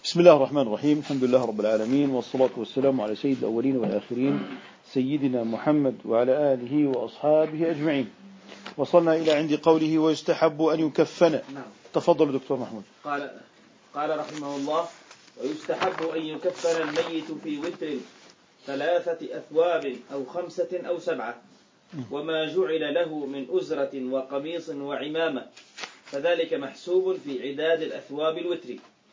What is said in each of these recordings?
بسم الله الرحمن الرحيم. الحمد لله رب العالمين، والصلاة والسلام على سيد الأولين والآخرين سيدنا محمد وعلى آله وأصحابه أجمعين. وصلنا إلى عند قوله ويستحب أن يكفن. تفضل دكتور محمود. قال رحمه الله: ويستحب أن يكفن الميت في وتر 3 أثواب أو 5 أو 7، وما جعل له من أزرة وقميص وعمامة، فذلك محسوب في عداد الأثواب الوتر.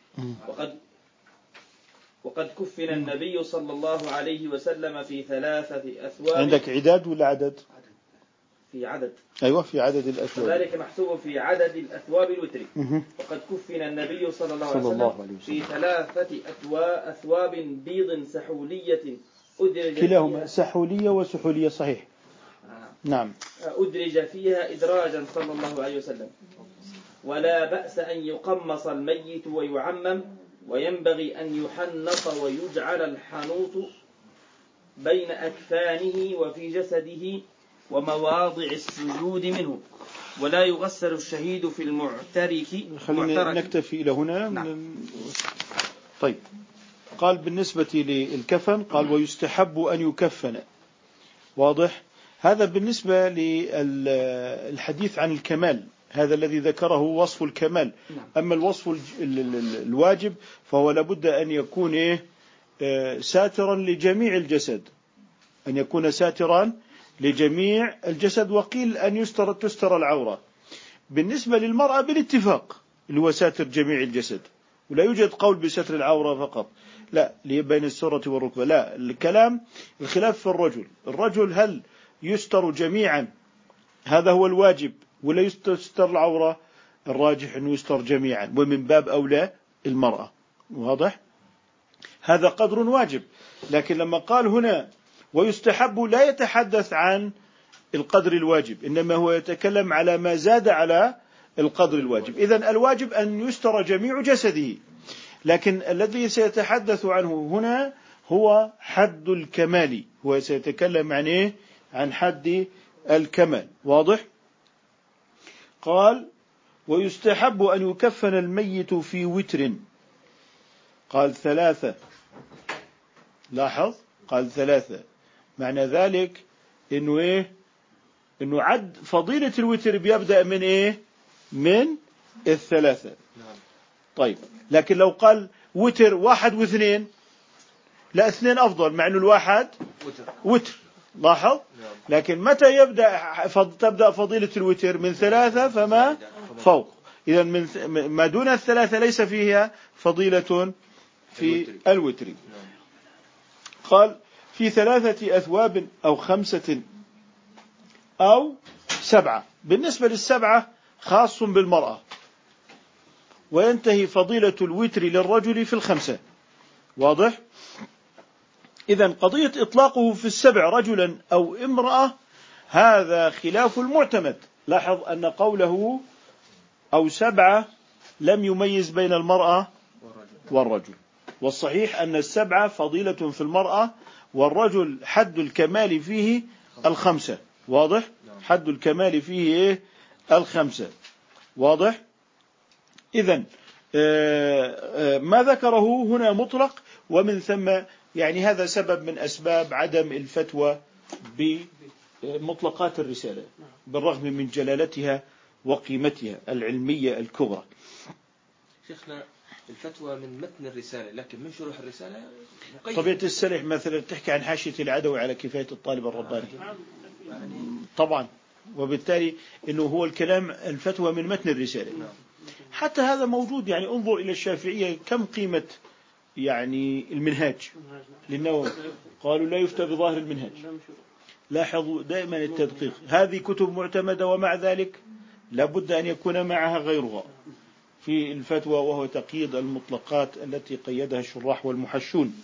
وقد كفن النبي صلى الله عليه وسلم في 3 أثواب. عندك عداد ولا عدد؟ في عدد. أيوة، في عدد الأثواب. فذلك محسوب في عدد الأثواب الوتر. وقد كفن النبي صلى الله عليه وسلم في 3 أثواب بيض سحولية أدرج كلاهما سحولية وسحولية، صحيح. نعم. أدرج فيها إدراجا صلى الله عليه وسلم. ولا بأس أن يقمص الميت ويعمم، وينبغي أن يحنط ويجعل الحنوط بين أكفانه وفي جسده ومواضع السجود منه، ولا يغسل الشهيد في المعترك. خلينا نكتفي إلى هنا. نعم. طيب، قال بالنسبة للكفن قال ويستحب أن يكفن. واضح؟ هذا بالنسبة للحديث عن الكمال، هذا الذي ذكره وصف الكمال. أما الوصف الواجب فهو لابد أن يكون ساترا لجميع الجسد، أن يكون ساترا لجميع الجسد. وقيل أن تستر العورة. بالنسبة للمرأة بالاتفاق اللي هو ساتر جميع الجسد، ولا يوجد قول بستر العورة فقط، لا، بين السرة والركبة، لا. الخلاف في الرجل هل يستر جميعا، هذا هو الواجب، ولا يستر العورة؟ الراجح أنه يستر جميعا، ومن باب أولى المرأة. واضح؟ هذا قدر واجب. لكن لما قال هنا ويستحب لا يتحدث عن القدر الواجب، إنما هو يتكلم على ما زاد على القدر الواجب. إذن الواجب أن يستر جميع جسده، لكن الذي سيتحدث عنه هنا هو حد الكمال. هو سيتكلم عن إيه؟ عن حد الكمال. واضح؟ قال ويستحب أن يكفن الميت في وتر. قال 3. لاحظ، قال 3. معنى ذلك إنه إيه؟ إنه عد فضيلة الوتر بيبدأ من إيه؟ من 3. طيب، لكن لو قال وتر 1 و2، لا، 2 أفضل، مع إنه الواحد وتر. لاحظ. لكن متى تبدأ فضيلة الوتر؟ من 3 فما فوق. إذا من ما دون 3 ليس فيها فضيلة في الوتر. قال في 3 أثواب أو 5 أو 7. بالنسبة لل7 خاص بالمرأة، وينتهي فضيلة الوتر للرجل في 5. واضح؟ إذن قضية إطلاقه في 7 رجلا أو امرأة هذا خلاف المعتمد. لاحظ أن قوله أو 7 لم يميز بين المرأة والرجل، والصحيح أن 7 فضيلة في المرأة، والرجل حد الكمال فيه 5. واضح؟ حد الكمال فيه 5. واضح؟ إذن ما ذكره هنا مطلق، ومن ثم يعني هذا سبب من أسباب عدم الفتوى بمطلقات الرسالة، بالرغم من جلالتها وقيمتها العلمية الكبرى. شيخنا، الفتوى من متن الرسالة، لكن من شروح الرسالة طبيعة السلح مثلا تحكي عن حاشية العدوي على كفاية الطالب الرباني طبعا، وبالتالي إنه هو الكلام الفتوى من متن الرسالة. حتى هذا موجود، يعني انظر إلى الشافعية كم قيمة يعني المنهاج للنووي، قالوا لا يفتى بظاهر المنهاج. لاحظوا دائما التدقيق، هذه كتب معتمدة، ومع ذلك لابد أن يكون معها غيرها في الفتوى، وهو تقييد المطلقات التي قيدها الشراح والمحشون.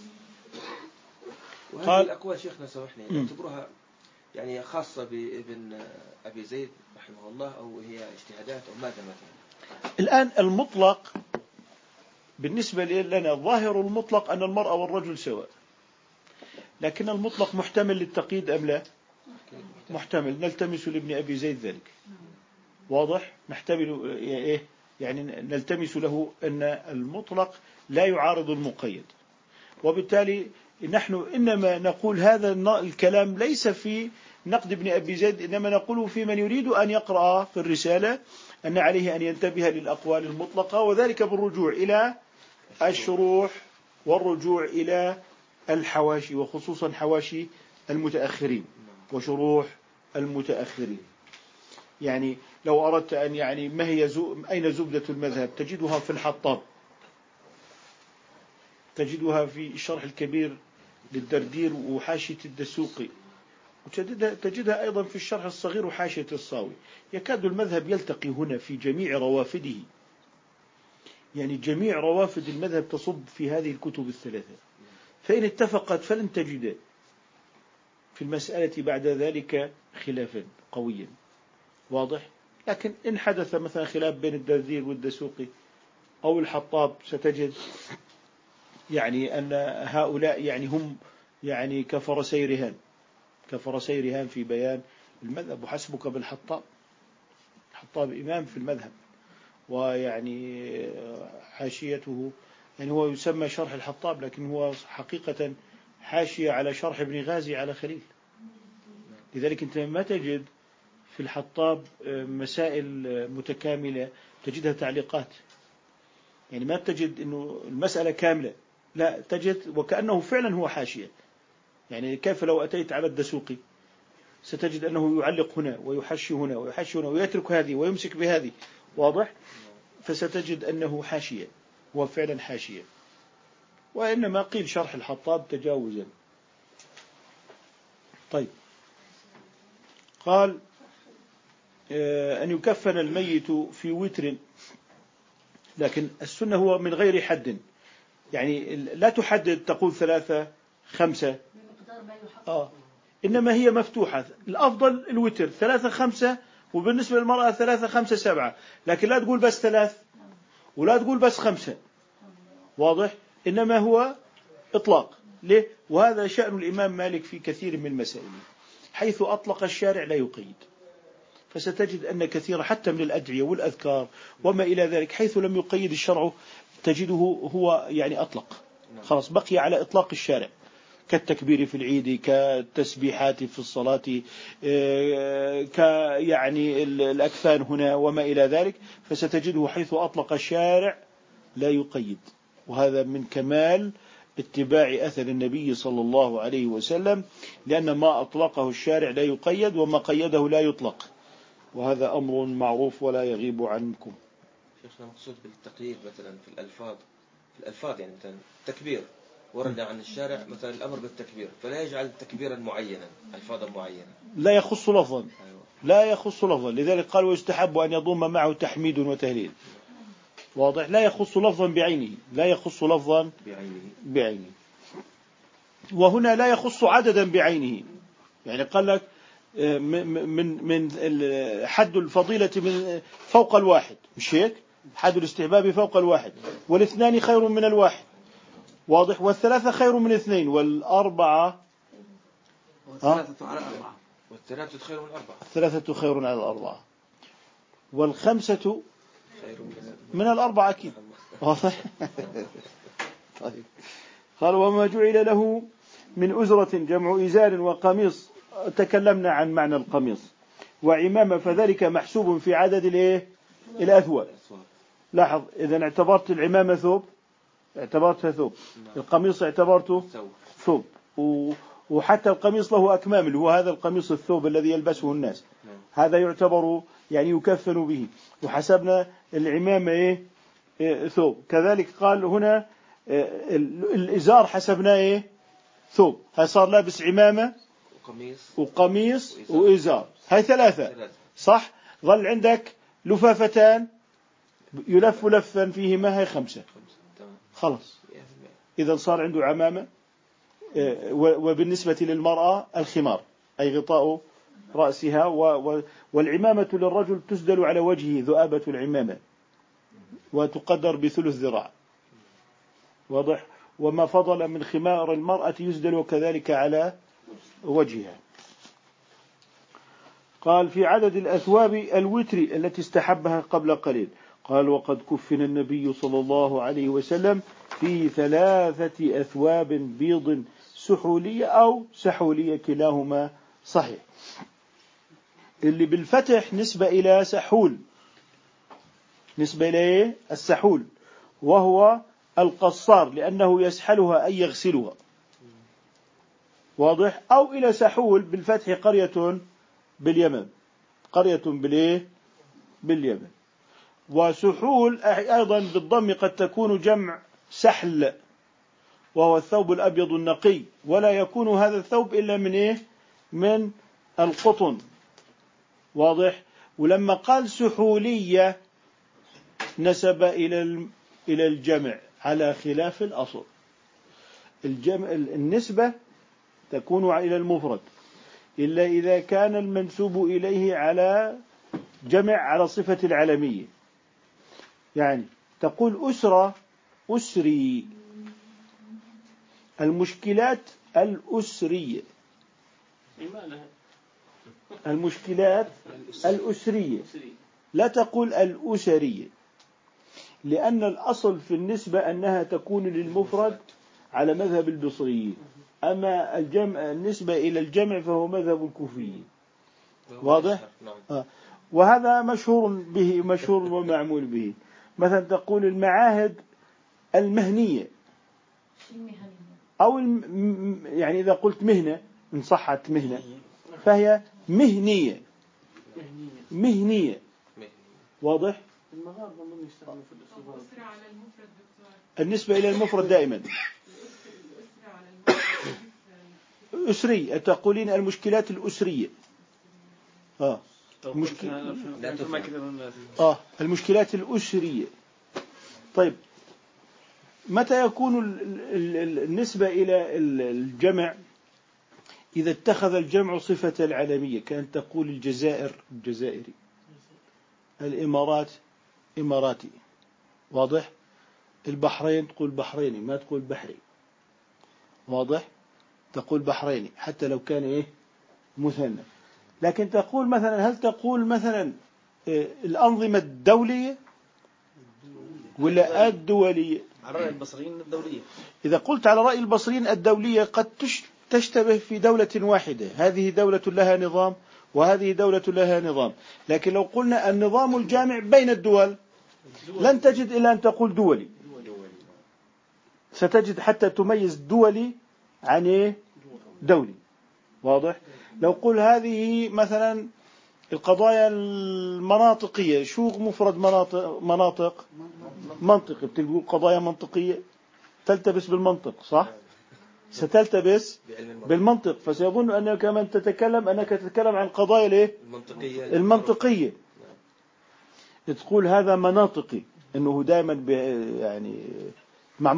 قال الأقوال شيخنا سامحني نعتبرها يعني خاصة بابن أبي زيد رحمه الله، أو هي اجتهادات أو ماذا مثلا؟ الآن المطلق بالنسبة لنا ظاهر المطلق أن المرأة والرجل سواء، لكن المطلق محتمل للتقييد أم لا؟ محتمل. نلتمس لابن أبي زيد ذلك. واضح؟ نحتمل يعني نلتمس له أن المطلق لا يعارض المقيد. وبالتالي نحن إنما نقول هذا الكلام ليس في نقد ابن أبي زيد، إنما نقوله في من يريد أن يقرأ في الرسالة أن عليه أن ينتبه للأقوال المطلقة، وذلك بالرجوع إلى الشروح والرجوع إلى الحواشي، وخصوصا حواشي المتأخرين وشروح المتأخرين. يعني لو أردت أن يعني ما هي أين زبدة المذهب تجدها في الحطاب، تجدها في الشرح الكبير للدردير وحاشية الدسوقي، وتجدها أيضا في الشرح الصغير وحاشية الصاوي. يكاد المذهب يلتقي هنا في جميع روافده، يعني جميع روافد المذهب تصب في هذه الكتب الثلاثة، فإن اتفقت فلن تجد في المسألة بعد ذلك خلافا قويا واضح. لكن إن حدث مثلا خلاف بين الدردير والدسوقي أو الحطاب، ستجد يعني أن هؤلاء يعني هم يعني كفرسي رهان في بيان المذهب. وحسبك بالحطاب، الحطاب إمام في المذهب، ويعني حاشيته يعني هو يسمى شرح الحطاب، لكن هو حقيقة حاشية على شرح ابن غازي على خليل. لذلك أنت ما تجد في الحطاب مسائل متكاملة، تجدها تعليقات، يعني ما تجد أنه المسألة كاملة، لا تجد وكأنه فعلا هو حاشية. يعني كيف لو أتيت على الدسوقي ستجد أنه يعلق هنا ويحشي هنا ويحشي هنا ويترك هذه ويمسك بهذه، واضح؟ فستجد أنه حاشية، هو فعلا حاشية. وإنما قيل شرح الحطاب تجاوزا. طيب، قال أن يكفن الميت في وتر، لكن السنة هو من غير حد، يعني لا تحدد تقول 3 5، إنما هي مفتوحة. الأفضل الوتر 3 5، وبالنسبة للمرأة 3 5 7، لكن لا تقول بس 3 ولا تقول بس 5، واضح؟ إنما هو إطلاق. ليه؟ وهذا شأن الإمام مالك في كثير من مسائله، حيث أطلق الشارع لا يقيد. فستجد أن كثير حتى من الأدعية والأذكار وما إلى ذلك حيث لم يقيد الشرع تجده هو يعني أطلق، خلاص بقي على إطلاق الشارع، كالتكبير في العيد، كالتسبيحات في الصلاة، يعني الأكفان هنا وما إلى ذلك. فستجده حيث أطلق الشارع لا يقيد، وهذا من كمال اتباع أثر النبي صلى الله عليه وسلم، لأن ما أطلقه الشارع لا يقيد وما قيده لا يطلق، وهذا أمر معروف ولا يغيب عنكم. شيخنا مقصود بالتقييد مثلا في الألفاظ يعني مثلا التكبير ورد عن الشارع مثلا الأمر بالتكبير، فلا يجعل تكبيرا معينا ألفاظا معينة، لا يخص لفظا. أيوة. لا يخص لفظا، لذلك قال ويستحب أن يضم معه تحميد وتهليل، واضح؟ لا يخص لفظا بعينه، لا يخص لفظا بعينه. وهنا لا يخص عددا بعينه، يعني قال لك من حد الفضيلة من فوق الواحد، مش هيك؟ حد الاستحباب فوق الواحد، والاثنان خير من الواحد، واضح؟ والثلاثة خير من اثنين، والأربعة والثلاثة على أربعة، والثلاثة خير من الأربعة، الثلاثة خير على الأربعة، والخمسة خير من الأربعة أكيد، واضح؟ طيب، قال وما جعل له من أزرة جمع إزار وقميص، تكلمنا عن معنى القميص، وعمامة، فذلك محسوب في عدد الأثواب. لاحظ، إذا اعتبرت العمامة ثوب اعتبرتها ثوب، القميص اعتبرته ثوب، وحتى القميص له أكمام، اللي هو هذا القميص الثوب الذي يلبسه الناس، هذا يعتبر يعني يكفن به، وحسبنا العمامة ثوب. كذلك قال هنا الإزار حسبناه ثوب، هاي صار لابس عمامة وقميص وإزار، هاي ثلاثة صح؟ ظل عندك لفافتان يلف لفا فيهما، هاي 5 خلاص. إذا صار عنده عمامة، وبالنسبة للمرأة الخمار أي غطاء رأسها، والعمامة للرجل تسدل على وجهه ذؤابة العمامة وتقدر بثلث ذراع، واضح؟ وما فضل من خمار المرأة يسدل كذلك على وجهها. قال في عدد الأثواب الوتر التي استحبها قبل قليل. قال وقد كفن النبي صلى الله عليه وسلم في 3 أثواب بيض سحولية أو سحولية كلاهما صحيح. اللي بالفتح نسبة إلى سحول، نسبة إلى السحول، وهو القصار لأنه يسحلها أي يغسلها، واضح؟ أو إلى سحول بالفتح قرية باليمن، قرية باليمن. وسحول أيضا بالضم قد تكون جمع سحل، وهو الثوب الأبيض النقي، ولا يكون هذا الثوب إلا من القطن، واضح؟ ولما قال سحولية نسب إلى الجمع على خلاف الأصل. النسبة تكون إلى المفرد إلا إذا كان المنسوب إليه على جمع على صفة العلمية. يعني تقول أسرة، أسري، المشكلات الأسرية، المشكلات الأسرية، لا تقول الأسرية، لأن الأصل في النسبة أنها تكون للمفرد على مذهب البصريين، أما النسبة إلى الجمع فهو مذهب الكوفيين، واضح؟ وهذا مشهور به، مشهور ومعمول به. مثلا تقول المعاهد المهنية، أو يعني إذا قلت مهنة إن صحت مهنة فهي مهنية، مهنية، واضح؟ النسبة إلى المفرد دائما أسري، تقولين المشكلات الأسرية، المشكلات الأسرية. طيب متى يكون النسبة إلى الجمع؟ إذا اتخذ الجمع صفة العلمية، كأن تقول الجزائر الجزائري، الإمارات إماراتي، واضح؟ البحرين تقول بحريني، ما تقول بحري، واضح؟ تقول بحريني حتى لو كان مثنى. لكن تقول مثلا، هل تقول مثلا الأنظمة الدولية ولا الدولية؟ على رأي البصريين الدولية. إذا قلت على رأي البصريين الدولية قد تشتبه في دولة واحدة، هذه دولة لها نظام وهذه دولة لها نظام. لكن لو قلنا النظام الجامع بين الدول لن تجد إلا أن تقول دولي، ستجد حتى تميز دولي عن دولي، واضح؟ لو قل هذه مثلا القضايا المناطقية، شو مفرد مناطق؟ منطقي، بتقول قضايا منطقية تلتبس بالمنطق، صح؟ ستلتبس بالمنطق، فسيظن أنك من تتكلم أنك تتكلم عن قضايا المنطقية. تقول هذا مناطقي، أنه دائما يعني مع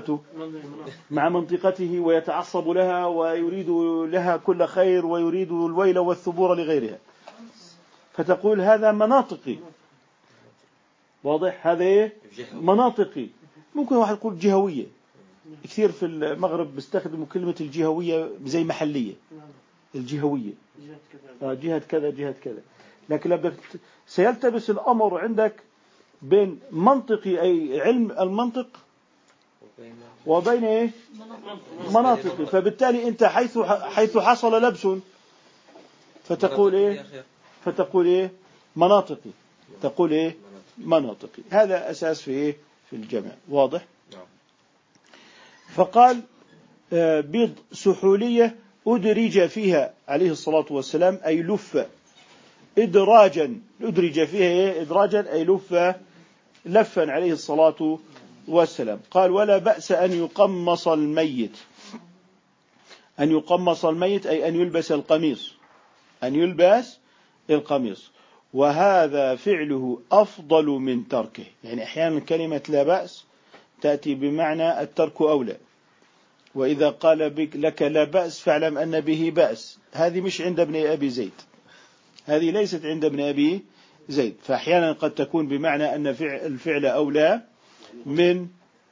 منطقته ويتعصب لها ويريد لها كل خير ويريد الويل والثبور لغيرها، فتقول هذا مناطقي، واضح؟ هذا مناطقي. ممكن واحد يقول جهوية، كثير في المغرب بيستخدموا كلمة الجهوية زي محلية، الجهوية جهة كذا جهة كذا. لكن سيلتبس الأمر عندك بين منطقي أي علم المنطق وبين مناطقي، فبالتالي أنت حيث حصل لبس فتقول مناطقي، تقول مناطقي. هذا أساس في الجمع، واضح؟ فقال بيض سحولية أدرج فيها عليه الصلاة والسلام أي لف إدراجا، أدرج فيها إدراجا أي لفا عليه الصلاة والسلام. قال ولا بأس أن يقمص الميت، أن يقمص الميت أي أن يلبس القميص، أن يلبس القميص، وهذا فعله أفضل من تركه. يعني أحيانا كلمة لا بأس تأتي بمعنى الترك أولى، وإذا قال لك لا بأس فاعلم أن به بأس، هذه مش عند ابن أبي زيد، هذه ليست عند ابن أبي زيد. فأحيانا قد تكون بمعنى أن الفعل أولى من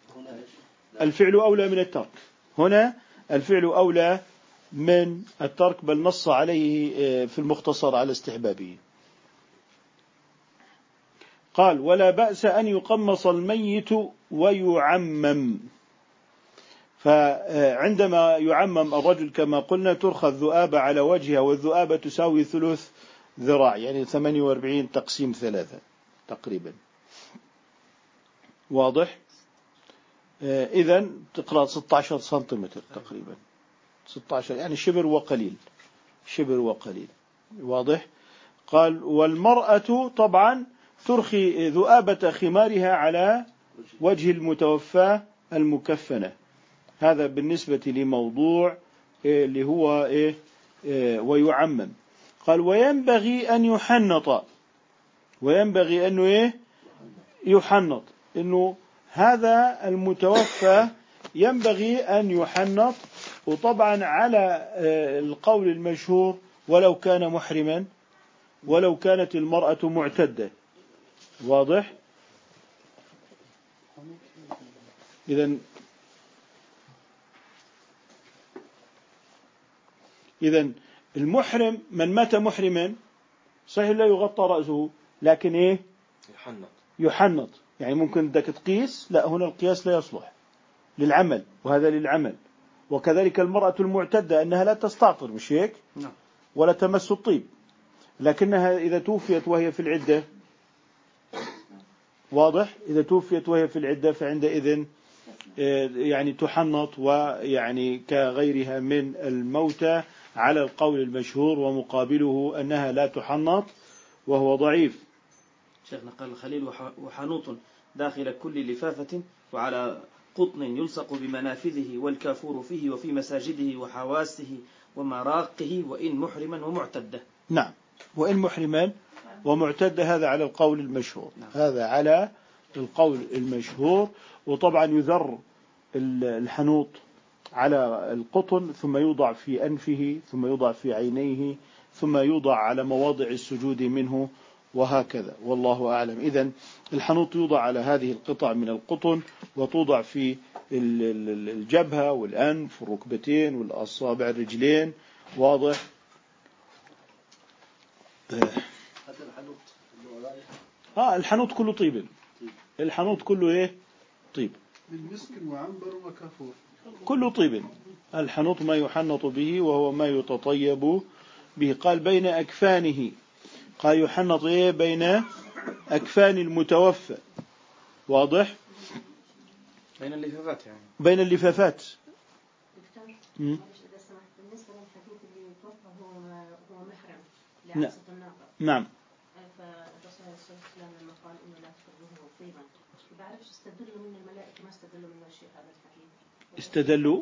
الترك. هنا الفعل أولى من الترك، بل نص عليه في المختصر على استحبابه. قال ولا بأس أن يقمص الميت ويعمم. فعندما يعمم الرجل كما قلنا ترخى الذؤابة على وجهها، والذؤابة تساوي 3 ذراع، يعني 48 تقسيم 3 تقريبا. واضح؟ إذن تقرأ 16 سنتيمتر تقريبا، 16 يعني شبر وقليل، شبر وقليل. واضح؟ قال والمرأة طبعا ترخي ذؤابة خمارها على وجه المتوفى المكفنة. هذا بالنسبة لموضوع اللي هو ويعمم. قال وينبغي أن يحنط، وينبغي أنه يحنط، إنه هذا المتوفى ينبغي أن يحنط. وطبعا على القول المشهور ولو كان محرما، ولو كانت المرأة معتدة. واضح؟ إذن المحرم من مات محرما صحيح لا يغطى رأسه، لكن يحنط. يعني ممكن بدك تقيس، لا هنا القياس لا يصلح للعمل، وهذا للعمل. وكذلك المرأة المعتدة أنها لا تستعطر، مش هيك؟ ولا تمس الطيب، لكنها إذا توفيت وهي في العدة، واضح؟ إذا توفيت وهي في العدة فعندئذ يعني تحنط، ويعني كغيرها من الموتى على القول المشهور، ومقابله أنها لا تحنط وهو ضعيف. شيخنا قال الخليل وحنوط داخل كل لفافة وعلى قطن يلصق بمنافذه والكافور فيه وفي مساجده وحواسه ومراقه وإن محرما ومعتدة. نعم، وإن محرما ومعتدة، هذا على القول المشهور. هذا على القول المشهور. وطبعا يذر الحنوط على القطن، ثم يوضع في أنفه، ثم يوضع في عينيه، ثم يوضع على مواضع السجود منه، وهكذا، والله أعلم. إذن الحنوط يوضع على هذه القطع من القطن، وتوضع في الجبهة والأنف والركبتين والأصابع الرجلين. واضح؟ الحنوط كله طيب، الحنوط كله طيب، المسك وعنبر وكافور كله طيب. الحنوط ما يحنط به، وهو ما يتطيب به. قال بين أكفانه، قال يحنط بين أكفان المتوفى. واضح؟ بين اللفافات، يعني بين اللفافات. بالنسبة للحديث اللي يتوفى هو محرم لعرسة الناقة. نعم. فالرسول عليه الصلاة والسلام لما قال إنه لا تكرهوه طيبا، ما بعرفش استدلوا من الملائكة، ما استدلوا من الشيء هذا الحديث. استدلوا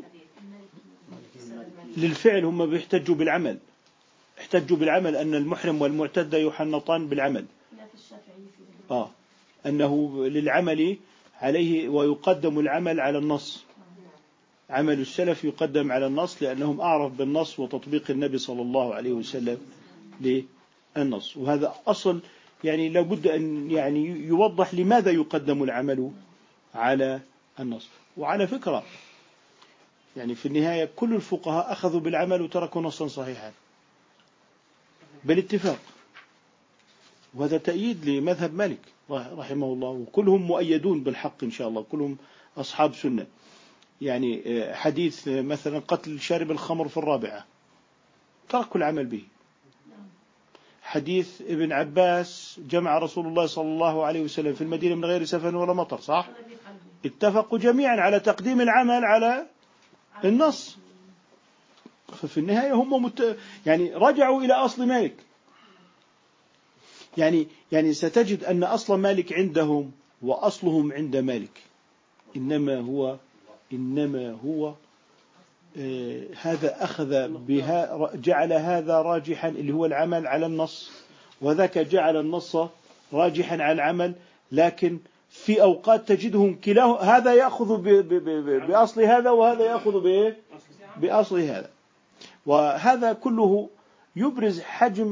للفعل، هم بيحتجوا بالعمل، احتجوا بالعمل أن المحرم والمعتدى يحنطان بالعمل. لا في الشافعي أنه للعمل عليه، ويقدم العمل على النص. عمل السلف يقدم على النص، لأنهم أعرف بالنص وتطبيق النبي صلى الله عليه وسلم للنص. وهذا أصل، يعني لابد أن يعني يوضح لماذا يقدم العمل على النص. وعلى فكرة يعني في النهاية كل الفقهاء أخذوا بالعمل وتركوا نصا صحيحا بالاتفاق، وهذا تأييد لمذهب مالك رحمه الله، وكلهم مؤيدون بالحق إن شاء الله، كلهم أصحاب سنة. يعني حديث مثلا قتل شارب الخمر في الرابعة تركوا العمل به. حديث ابن عباس جمع رسول الله صلى الله عليه وسلم في المدينة من غير سفن ولا مطر، صح؟ اتفقوا جميعا على تقديم العمل على النص. ففي النهاية هم يعني رجعوا إلى أصل مالك. يعني ستجد أن أصل مالك عندهم وأصلهم عند مالك إنما هو هذا أخذ بها، جعل هذا راجحا اللي هو العمل على النص، وذاك جعل النص راجحا على العمل. لكن في أوقات تجدهم كلاه، هذا يأخذ بأصل هذا، وهذا يأخذ بأصل هذا. وهذا كله يبرز حجم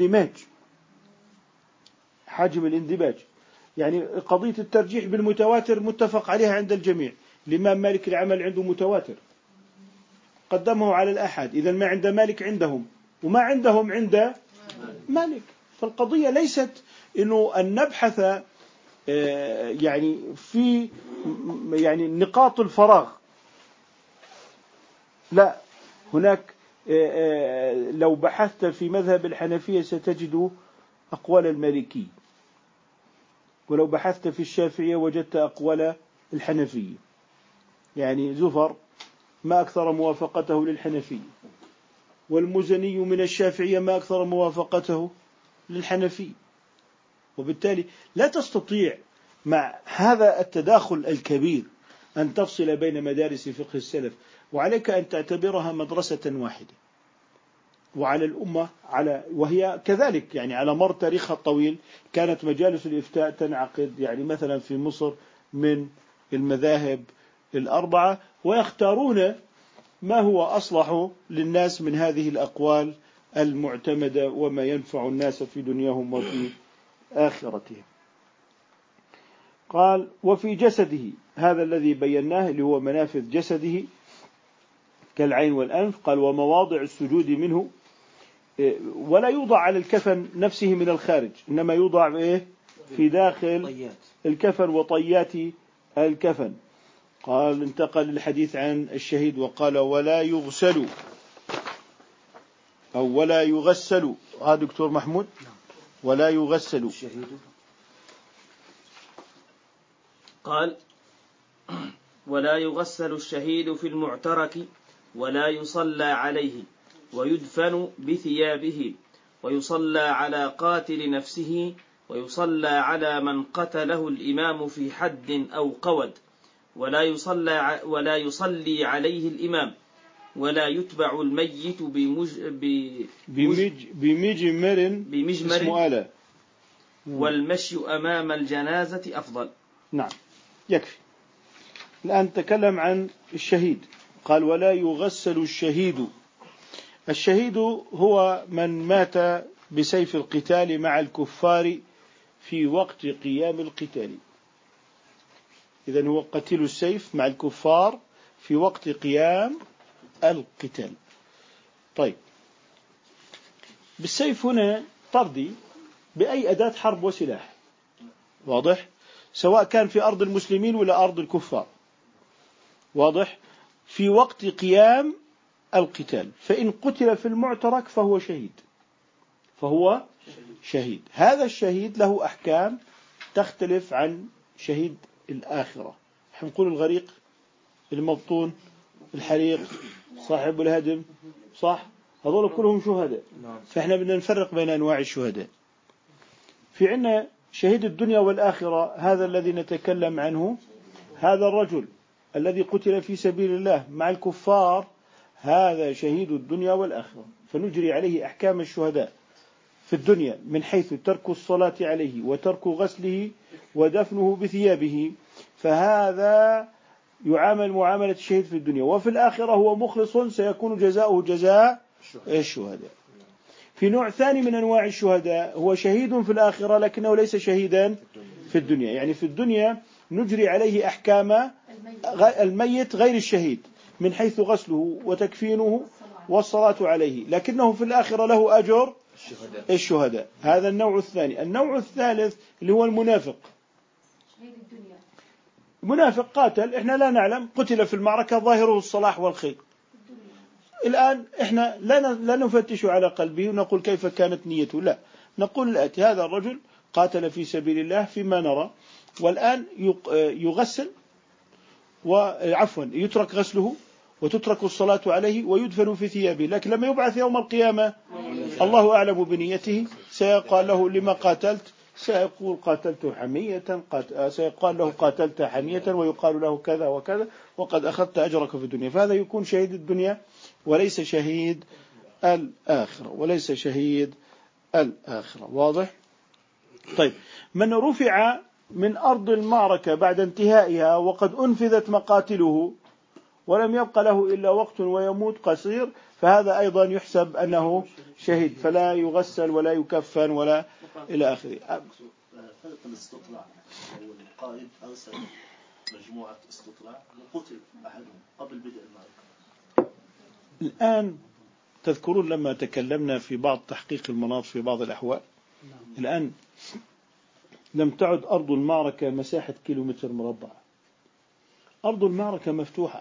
الاندماج. يعني قضية الترجيح بالمتواتر متفق عليها عند الجميع. الإمام مالك العمل عنده متواتر، قدمه على الأحد. إذا ما عند مالك عندهم، وما عندهم عند مالك. فالقضية ليست إنه أن نبحث يعني في يعني نقاط الفراغ. لا، هناك لو بحثت في مذهب الحنفية ستجد أقوال المالكي، ولو بحثت في الشافعية وجدت أقوال الحنفية. يعني زفر ما أكثر موافقته للحنفية، والمزني من الشافعية ما أكثر موافقته للحنفية. وبالتالي لا تستطيع مع هذا التداخل الكبير أن تفصل بين مدارس فقه السلف، وعليك أن تعتبرها مدرسة واحدة. وعلى الأمة وهي كذلك يعني على مر تاريخها الطويل كانت مجالس الإفتاء تنعقد يعني مثلا في مصر من المذاهب الأربعة، ويختارون ما هو أصلح للناس من هذه الأقوال المعتمدة وما ينفع الناس في دنياهم وفي آخرتهم. قال وفي جسده، هذا الذي بيناه اللي هو منافذ جسده كالعين والأنف. قال ومواضع السجود منه، ولا يوضع على الكفن نفسه من الخارج، إنما يوضع في داخل الكفن وطيات الكفن. قال انتقل الحديث عن الشهيد وقال ولا يغسل أو ولا يغسل. هذا دكتور محمود ولا يغسل الشهيد. قال ولا يغسل الشهيد في المعترك ولا يصلى عليه ويدفن بثيابه ويصلى على قاتل نفسه ويصلى على من قتله الإمام في حد أو قود ولا يصلي عليه الإمام ولا يتبع الميت بمجمر والمشي أمام الجنازة أفضل. نعم يكفي. الآن تكلم عن الشهيد. قال ولا يغسل الشهيد. الشهيد هو من مات بسيف القتال مع الكفار في وقت قيام القتال. إذن هو قتيل السيف مع الكفار في وقت قيام القتال. طيب بالسيف هنا طردي بأي أداة حرب وسلاح، واضح، سواء كان في أرض المسلمين ولا أرض الكفار، واضح، في وقت قيام القتال. فإن قتل في المعترك فهو شهيد. هذا الشهيد له أحكام تختلف عن شهيد الآخرة. نقول الغريق، المبطون، الحريق، صاحب الهدم، صح، هذول كلهم شهداء. فإحنا بدنا نفرق بين أنواع الشهداء. في عنا شهيد الدنيا والآخرة، هذا الذي نتكلم عنه، هذا الرجل الذي قتل في سبيل الله مع الكفار، هذا شهيد الدنيا والآخرة، فنجري عليه أحكام الشهداء في الدنيا من حيث ترك الصلاة عليه وترك غسله ودفنه بثيابه، فهذا يعامل معاملة الشهيد في الدنيا. وفي الآخرة هو مخلص سيكون جزاؤه جزاء الشهداء. في نوع ثاني من أنواع الشهداء هو شهيد في الآخرة لكنه ليس شهيدا في الدنيا. يعني في الدنيا نجري عليه أحكام الميت غير الشهيد من حيث غسله وتكفينه والصلاة عليه، لكنه في الآخرة له أجر الشهداء. هذا النوع الثاني. النوع الثالث اللي هو المنافق. منافق قاتل، إحنا لا نعلم، قتل في المعركة ظاهره الصلاح والخير. الآن إحنا لا نفتش على قلبه ونقول كيف كانت نيته، لا، نقول الآتي: هذا الرجل قاتل في سبيل الله فيما نرى، والآن يغسل يترك غسله وتترك الصلاة عليه ويدفن في ثيابه، لكن لما يبعث يوم القيامة الله أعلم بنيته، سيقال له لما قاتلت؟ سيقول قاتلت حمية، سيقال له قاتلت حمية، ويقال له كذا وكذا، وقد أخذت أجرك في الدنيا. فهذا يكون شهيد الدنيا وليس شهيد الآخرة. واضح؟ طيب، من رفع من أرض المعركة بعد انتهائها وقد أنفذت مقاتله ولم يبق له إلا وقت ويموت قصير، فهذا أيضا يحسب أنه شهيد، فلا يغسل ولا يكفن ولا إلى آخره. فرق الاستطلاع، القائد أرسل مجموعة استطلاع وقتل أحدهم قبل بدء المعركة. الآن تذكرون لما تكلمنا في بعض تحقيق المناط في بعض الأحوال، الآن لم تعد أرض المعركة مساحة كيلومتر مربع، أرض المعركة مفتوحة،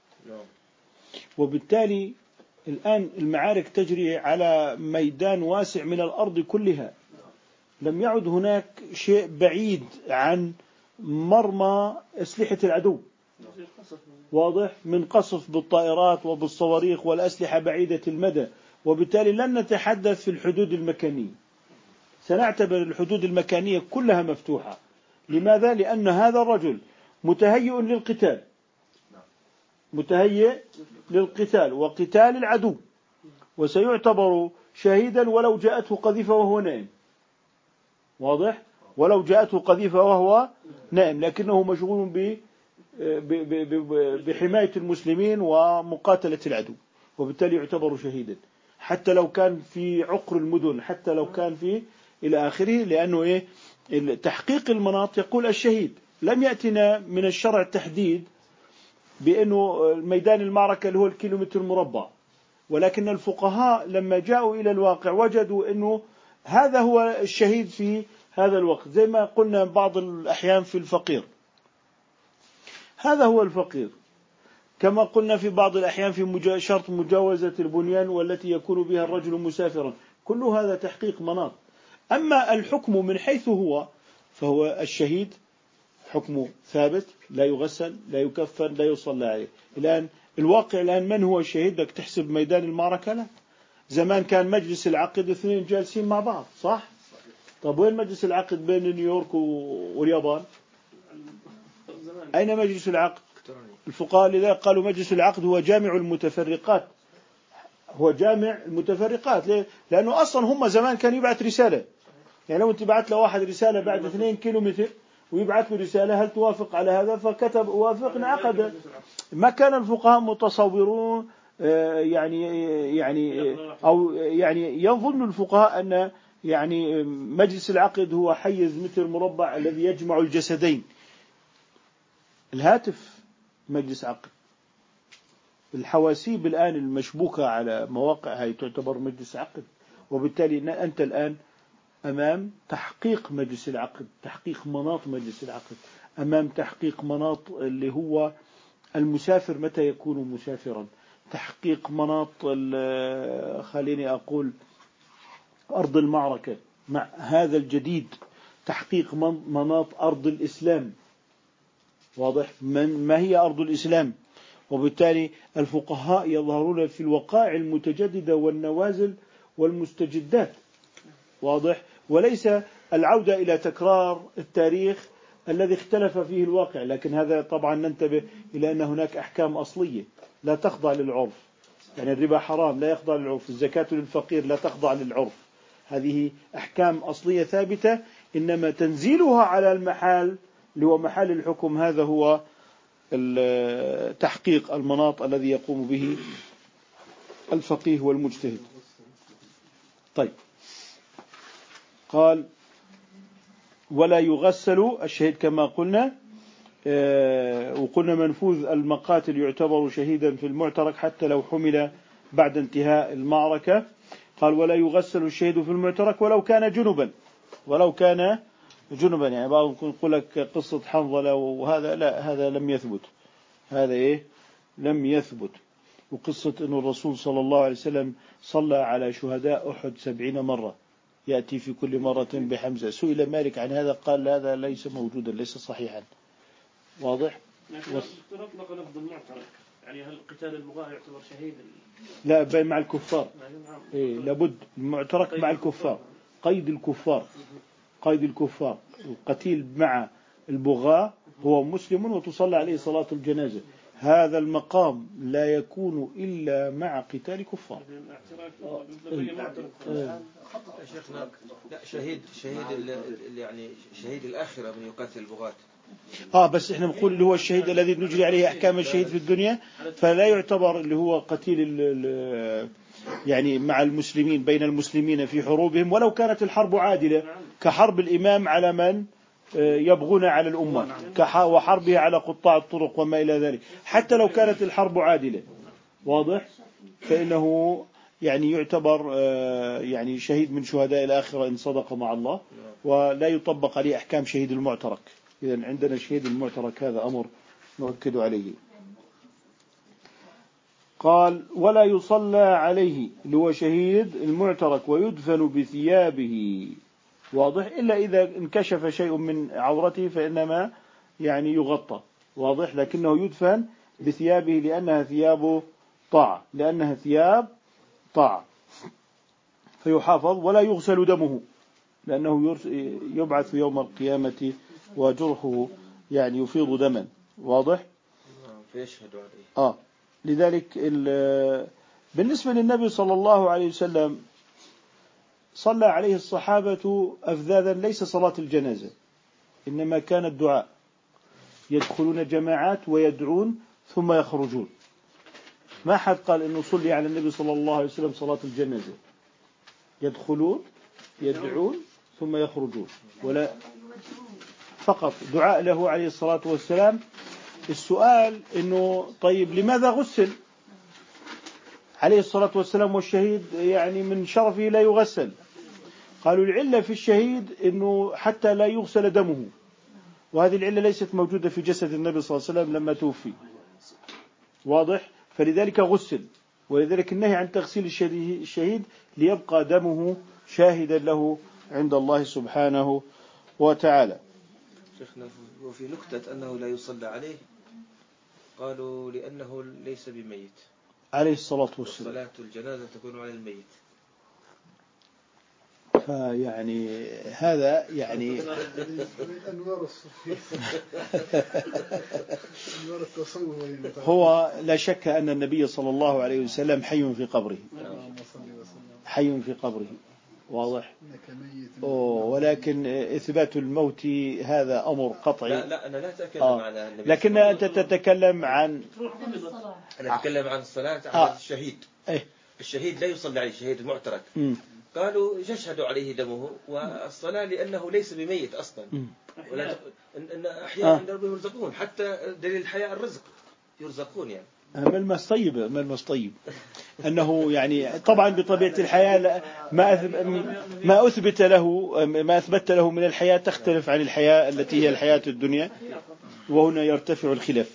وبالتالي الآن المعارك تجري على ميدان واسع من الأرض كلها، لم يعد هناك شيء بعيد عن مرمى أسلحة العدو، واضح، من قصف بالطائرات وبالصواريخ والأسلحة بعيدة المدى. وبالتالي لن نتحدث في الحدود المكانية، سنعتبر الحدود المكانية كلها مفتوحة. لماذا؟ لأن هذا الرجل متهيئ للقتال، متهيئ للقتال وقتال العدو، وسيعتبر شهيدا ولو جاءته قذيفة وهو نائم، واضح، ولو جاءته قذيفة وهو نائم، لكنه مشغول بحماية المسلمين ومقاتلة العدو، وبالتالي يعتبر شهيدا حتى لو كان في عقر المدن، حتى لو كان في إلى آخره. لأنه تحقيق المناط يقول الشهيد. لم يأتنا من الشرع تحديد بأنه ميدان المعركة اللي هو الكيلومتر المربع، ولكن الفقهاء لما جاءوا إلى الواقع وجدوا أنه هذا هو الشهيد في هذا الوقت، زي ما قلنا بعض الأحيان في الفقير، هذا هو الفقير، كما قلنا في بعض الأحيان في شرط مجاوزة البنيان والتي يكون بها الرجل مسافرا، كل هذا تحقيق مناط. أما الحكم من حيث هو، فهو الشهيد حكمه ثابت، لا يغسل، لا يكفن، لا يصلى عليه. الآن الواقع الآن من هو الشهيد؟ بدك تحسب ميدان المعركة؟ لا، زمان كان مجلس العقد اثنين جالسين مع بعض، صح؟ طب وين مجلس العقد بين نيويورك واليابان؟ أين مجلس العقد؟ الفقهاء لذلك قالوا مجلس العقد هو جامع المتفرقات، هو جامع المتفرقات. ليه؟ لأنه أصلا هم زمان كان يبعث رسالة، يعني لو أنت بعت لواحد رسالة بعد 2 كيلومتر ويبعث له رسالة هل توافق على هذا، فكتب وافقنا عقد. ما كان الفقهاء متصورون يعني يظن الفقهاء أن يعني مجلس العقد هو حيز متر مربع الذي يجمع الجسدين. الهاتف مجلس عقد، الحواسيب الآن المشبوكة على مواقع هاي تعتبر مجلس عقد. وبالتالي أنت الآن أمام تحقيق مجلس العقد، تحقيق مناط مجلس العقد، أمام تحقيق مناط اللي هو المسافر متى يكون مسافرا، تحقيق مناط خليني أقول أرض المعركة مع هذا الجديد، تحقيق مناط أرض الإسلام، واضح، ما هي أرض الإسلام. وبالتالي الفقهاء يظهرون في الوقائع المتجددة والنوازل والمستجدات، واضح، وليس العودة إلى تكرار التاريخ الذي اختلف فيه الواقع. لكن هذا طبعا ننتبه إلى أن هناك أحكام أصلية لا تخضع للعرف، يعني الربا حرام لا يخضع للعرف، الزكاة للفقير لا تخضع للعرف، هذه أحكام أصلية ثابتة، إنما تنزيلها على المحال اللي هو محل الحكم هذا هو تحقيق المناط الذي يقوم به الفقيه والمجتهد. طيب، قال ولا يغسل الشهيد كما قلنا، وقلنا منفوذ المقاتل يعتبر شهيدا في المعترك حتى لو حمل بعد انتهاء المعركة. قال ولا يغسل الشهيد في المعترك ولو كان جنبا، ولو كان جنبا، يعني بعضهم يقول لك قصة حنظلة وهذا لا، هذا لم يثبت، هذا لم يثبت. وقصة أن الرسول صلى الله عليه وسلم صلى على شهداء أحد 70 مرة، يأتي في كل مرة بحمزة. سئل مالك عن هذا قال هذا ليس موجودا، ليس صحيحا، واضح. أطلق لفظ المعترك، يعني هل قتال البغاة يعتبر شهيد؟ لا، بين مع الكفار، لابد المعترك مع الكفار، قيد الكفار، قيد الكفار. القتيل مع البغاة هو مسلم وتصلى عليه صلاة الجنازة، هذا المقام لا يكون إلا مع قتال كفار. شيخنا شهيد يعني شهيد الآخرة من يقاتل البغاة. بس احنا نقول اللي هو الشهيد الذي نجري عليه أحكام الشهيد في الدنيا، فلا يعتبر اللي هو قتيل يعني مع المسلمين بين المسلمين في حروبهم، ولو كانت الحرب عادلة كحرب الإمام على من يبغون على الأمة، وحربه على قطاع الطرق وما إلى ذلك، حتى لو كانت الحرب عادلة، واضح، فإنه يعني يعتبر يعني شهيد من شهداء الآخرة إن صدق مع الله، ولا يطبق عليه أحكام شهيد المعترك. إذن عندنا شهيد المعترك هذا أمر نؤكد عليه. قال ولا يصلى عليه اللي هو شهيد المعترك ويدفن بثيابه، واضح، إلا إذا انكشف شيء من عورته فإنما يعني يغطى، واضح، لكنه يدفن بثيابه لأنها ثياب طاعة، لأنها ثياب طاعة، فيحافظ ولا يغسل دمه لأنه يبعث يوم القيامة وجرحه يعني يفيض دما، واضح. فيشهد عليه. لذلك بالنسبة للنبي صلى الله عليه وسلم صلى عليه الصحابة أفذاذا، ليس صلاة الجنازة، إنما كان الدعاء، يدخلون جماعات ويدعون ثم يخرجون. ما حد قال إنه صلي على النبي صلى الله عليه وسلم صلاة الجنازة، يدخلون يدعون ثم يخرجون، ولا فقط دعاء له عليه الصلاة والسلام. السؤال إنه طيب لماذا غسل عليه الصلاة والسلام والشهيد يعني من شرفه لا يغسل؟ قالوا العلة في الشهيد إنه حتى لا يغسل دمه، وهذه العلة ليست موجودة في جسد النبي صلى الله عليه وسلم لما توفي، واضح، فلذلك غسل، ولذلك النهي عن تغسيل الشهيد ليبقى دمه شاهدا له عند الله سبحانه وتعالى. شيخنا وفي نكتة أنه لا يصلى عليه، قالوا لأنه ليس بميت عليه الصلاة والسلام، صلاة الجنازة تكون على الميت. فيعني هذا يعني أنوار الصوفية أنوار التصوف. هو لا شك أن النبي صلى الله عليه وسلم حي في قبره، حي في قبره، واضح، ولكن إثبات الموت هذا أمر قطعي. لا أنا لا أتكلم عن النبي، لكن أنت تتكلم عن أنا أتكلم عن الصلاة على الشهيد. إيه؟ الشهيد لا يصلى عليه، الشهيد المعترك. قالوا يشهد عليه دمه، والصلاة لأنه ليس بميت أصلا، ولا إن أحياء عند ربهم يرزقون، حتى دليل الحياة الرزق، يرزقون يعني. ملمس طيب، ملمس طيب، أنه يعني طبعا بطبيعة الحياة ما أثبت له من الحياة تختلف عن الحياة التي هي الحياة الدنيا، وهنا يرتفع الخلاف.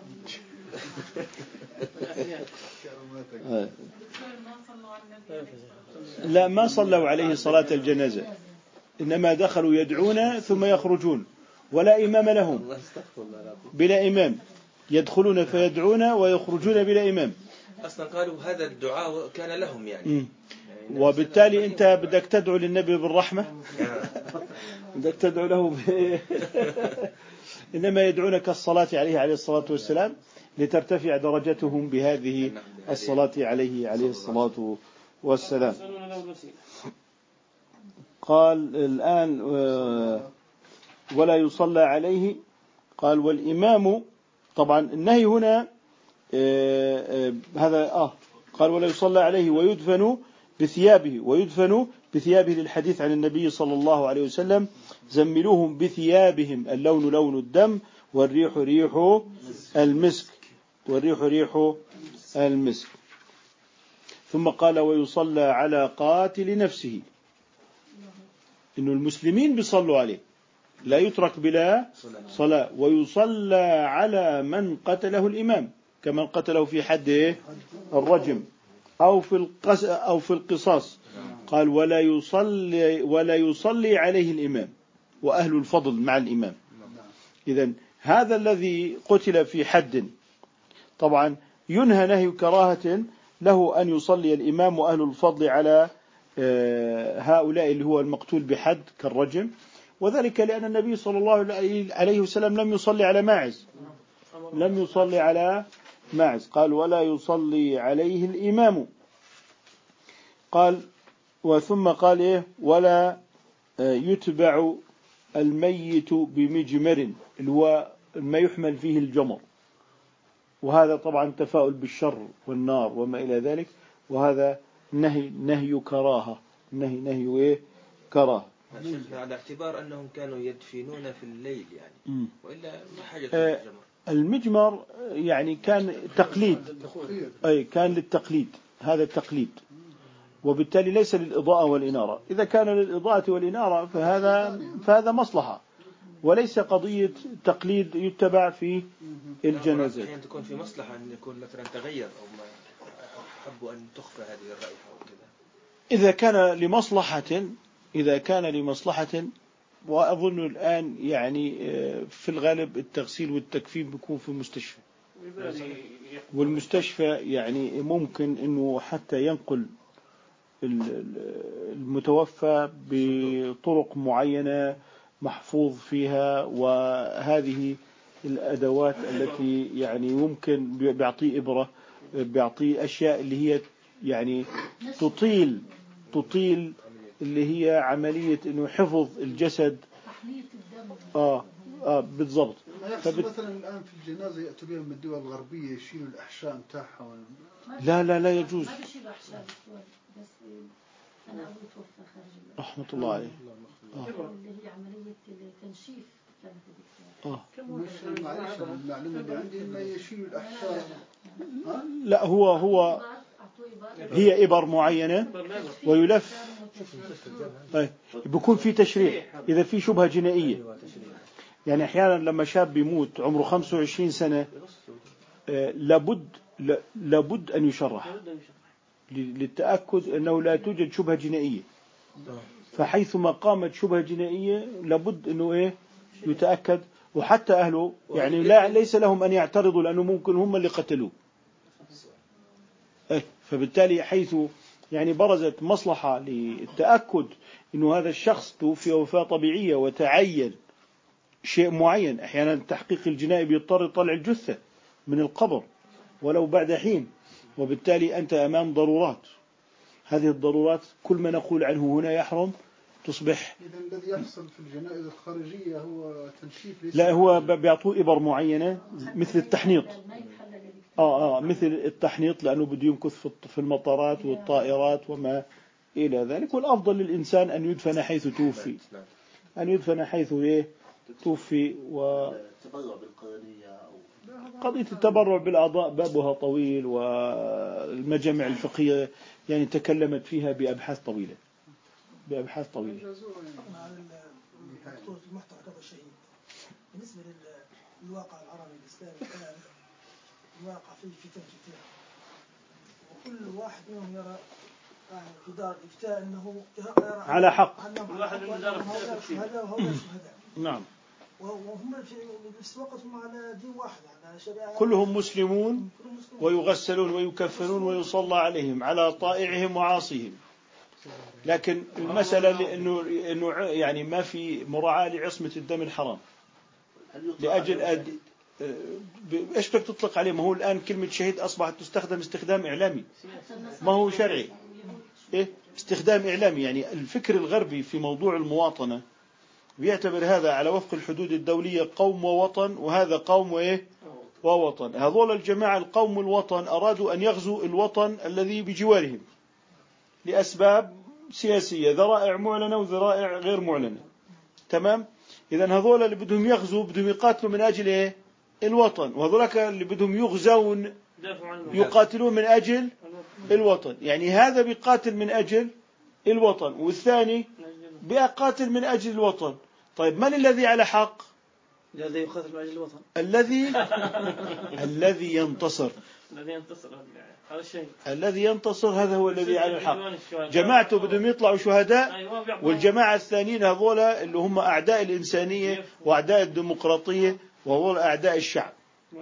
لا، ما صلوا عليه صلاة الجنازة، إنما دخلوا يدعون ثم يخرجون، ولا إمام لهم، بلا إمام، يدخلون فيدعون ويخرجون بلا إمام. أصلا قالوا هذا الدعاء كان لهم يعني وبالتالي أنت بدك تدعو للنبي بالرحمة، بدك تدعو له إنما يدعونك الصلاة عليه الصلاة والسلام لترتفع درجتهم بهذه الصلاة عليه الصلاة والسلام. قال الآن ولا يصلى عليه، قال والإمام، طبعا النهي هنا هذا قال ولا يصلى عليه ويدفن بثيابه للحديث عن النبي صلى الله عليه وسلم زملوهم بثيابهم، اللون لون الدم والريح ريح المسك. ثم قال ويصلى على قاتل نفسه، إنه المسلمين بيصلوا عليه، لا يترك بلا صلاة، ويصلى على من قتله الإمام كمن قتله في حد الرجم أو في القصاص. قال ولا يصلي عليه الإمام وأهل الفضل مع الإمام. إذن هذا الذي قتل في حد طبعا ينهى نهي كراهة له أن يصلي الإمام وأهل الفضل على هؤلاء اللي هو المقتول بحد كالرجم، وذلك لأن النبي صلى الله عليه وسلم لم يصلي على ماعز، قال ولا يصلي عليه الإمام. قال وثم قال إيه ولا يتبع الميت بمجمر، اللي هو ما يحمل فيه الجمر، وهذا طبعا تفاؤل بالشر والنار وما إلى ذلك، وهذا نهي كراهة، نهي كراهة. على اعتبار أنهم كانوا يدفنون في الليل يعني، وإلا ما حاجة الجمر. المجمر يعني كان تقليد، كان للتقليد، هذا التقليد، وبالتالي ليس للإضاءة والإنارة. إذا كان للإضاءة والإنارة فهذا مصلحة، وليس قضية تقليد يتبع في الجنازات. أحيانا تكون في مصلحة أن يكون مثلا تغير أو ما حبوا أن تخفى هذه الرائحة وكذا. إذا كان لمصلحة وأظن الآن يعني في الغالب التغسيل والتكفين بيكون في المستشفى، والمستشفى يعني ممكن أنه حتى ينقل المتوفى بطرق معينة محفوظ فيها، وهذه الأدوات التي يعني ممكن بيعطيه إبرة، بيعطيه أشياء اللي هي يعني تطيل اللي هي عملية إنه حفظ الجسد. بالضبط. مثلا الآن في الجنازة يأتوا بها من الدول الغربية يشيلوا الأحشاء متاعها. لا يجوز. ما بيشيلوا أحشاء بس أنا أبوي توفى خارج رحمة الله عليه. اللي هي عملية التنشيف كانت مش معلش المعلومة اللي عندي إنه يشيلوا الأحشاء. لا هو هي إبر معينة ويلف. طيب بيكون في تشريح إذا في شبهة جنائية. يعني أحيانا لما شاب يموت عمره 25 سنة لابد أن يشرح للتأكد أنه لا توجد شبهة جنائية. فحيثما قامت شبهة جنائية لابد أنه يتأكد، وحتى أهله يعني ليس لهم أن يعترضوا لأنه ممكن هم اللي قتلوه. فبالتالي حيث يعني برزت مصلحة للتأكد أنه هذا الشخص توفي وفاة طبيعية وتعين شيء معين، أحيانا التحقيق الجنائي بيضطر يطلع الجثة من القبر ولو بعد حين، وبالتالي أنت أمام ضرورات. هذه الضرورات كل ما نقول عنه هنا يحرم تصبح. إذا الذي يحصل في الجنائز الخارجية هو تنشيف. لا هو بيعطوه إبر معينة مثل التحنيط. مثل التحنيط لأنه بده يمكث في المطارات والطائرات وما إلى ذلك. والأفضل للإنسان أن يدفن حيث توفي، توفي. التبرع بالقرنية قضية التبرع بالأعضاء بابها طويل، والمجامع الفقهية يعني تكلمت فيها بأبحاث طويلة. الدكتور المحترم هذا شهيد. بالنسبة للواقع العربي الإسلامي الآن الواقع فيه فتن كثيرة، وكل واحد منهم يرى في دار الإفتاء أنه يرى على حق شهداء وهؤلاء شهداء. نعم. وهم في نفس الوقت هم على دين واحد، على شريعة. كلهم مسلمون ويغسلون ويكفنون ويصلى عليهم على طائعهم وعاصيهم. لكن المسألة إنه يعني ما في مراعاة لعصمة الدم الحرام. لأجل إيش بدك تطلق عليه؟ ما هو الآن كلمة شهيد أصبحت تستخدم استخدام إعلامي، ما هو شرعي. استخدام إعلامي. يعني الفكر الغربي في موضوع المواطنة بيعتبر هذا على وفق الحدود الدولية قوم ووطن، وهذا قوم ووطن. هذول الجماعة القوم والوطن أرادوا أن يغزوا الوطن الذي بجوارهم لأسباب سياسية، ذرائع معلنة وذرائع غير معلنة. تمام. إذن هذول اللي بدهم يغزوا بدهم يقاتلوا من أجل الوطن، وهذولك اللي بدهم يغزون يقاتلون من أجل الوطن. يعني هذا بيقاتل من أجل الوطن والثاني بيقاتل من أجل الوطن. طيب من الذي على حق؟ الذي يقاتل من أجل الوطن، الذي ينتصر. الذي ينتصر هذا هو الذي على الحق. جماعته بدهم يطلعوا شهداء، والجماعة الثانيين هذولا اللي هم أعداء الإنسانية وأعداء الديمقراطية وهو أعداء الشعب.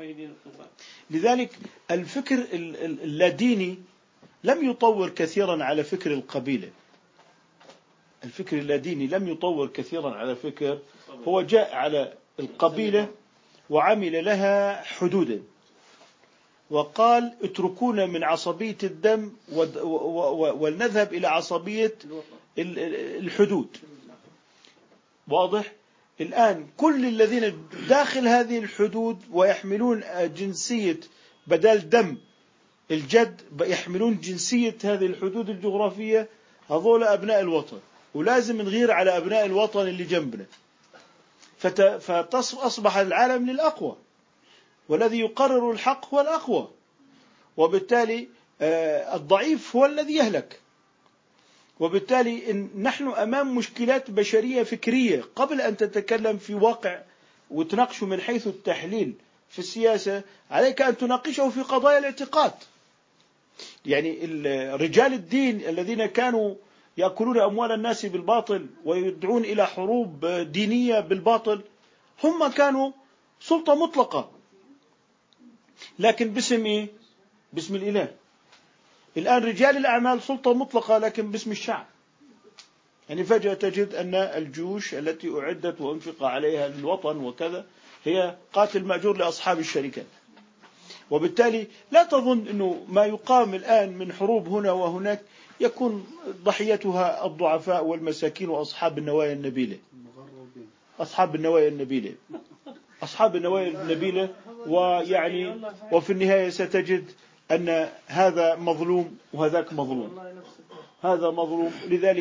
لذلك الفكر اللاديني لم يطور كثيرا على فكر القبيلة. الفكر اللاديني لم يطور كثيرا على فكر، هو جاء على القبيلة وعمل لها حدودا وقال اتركونا من عصبية الدم ولنذهب إلى عصبية الحدود. واضح؟ الآن كل الذين داخل هذه الحدود ويحملون جنسية بدل دم الجد يحملون جنسية هذه الحدود الجغرافية، هذول أبناء الوطن، ولازم نغير على أبناء الوطن اللي جنبنا. فأصبح العالم للأقوى، والذي يقرر الحق هو الأقوى، وبالتالي الضعيف هو الذي يهلك. وبالتالي نحن أمام مشكلات بشرية فكرية. قبل أن تتكلم في واقع وتناقشه من حيث التحليل في السياسة، عليك أن تناقشه في قضايا الاعتقاد. يعني رجال الدين الذين كانوا يأكلون أموال الناس بالباطل ويدعون إلى حروب دينية بالباطل، هم كانوا سلطة مطلقة، لكن باسم إيه؟ باسم الإله. الآن رجال الأعمال سلطة مطلقة لكن باسم الشعب. يعني فجأة تجد أن الجيوش التي أعدت وأنفق عليها للوطن وكذا هي قاتل مأجور لأصحاب الشركات. وبالتالي لا تظن أنه ما يقام الآن من حروب هنا وهناك يكون ضحيتها الضعفاء والمساكين وأصحاب النوايا النبيلة. أصحاب النوايا النبيلة، أصحاب النوايا النبيلة. ويعني وفي النهاية ستجد أن هذا مظلوم وهذاك مظلوم، هذا مظلوم.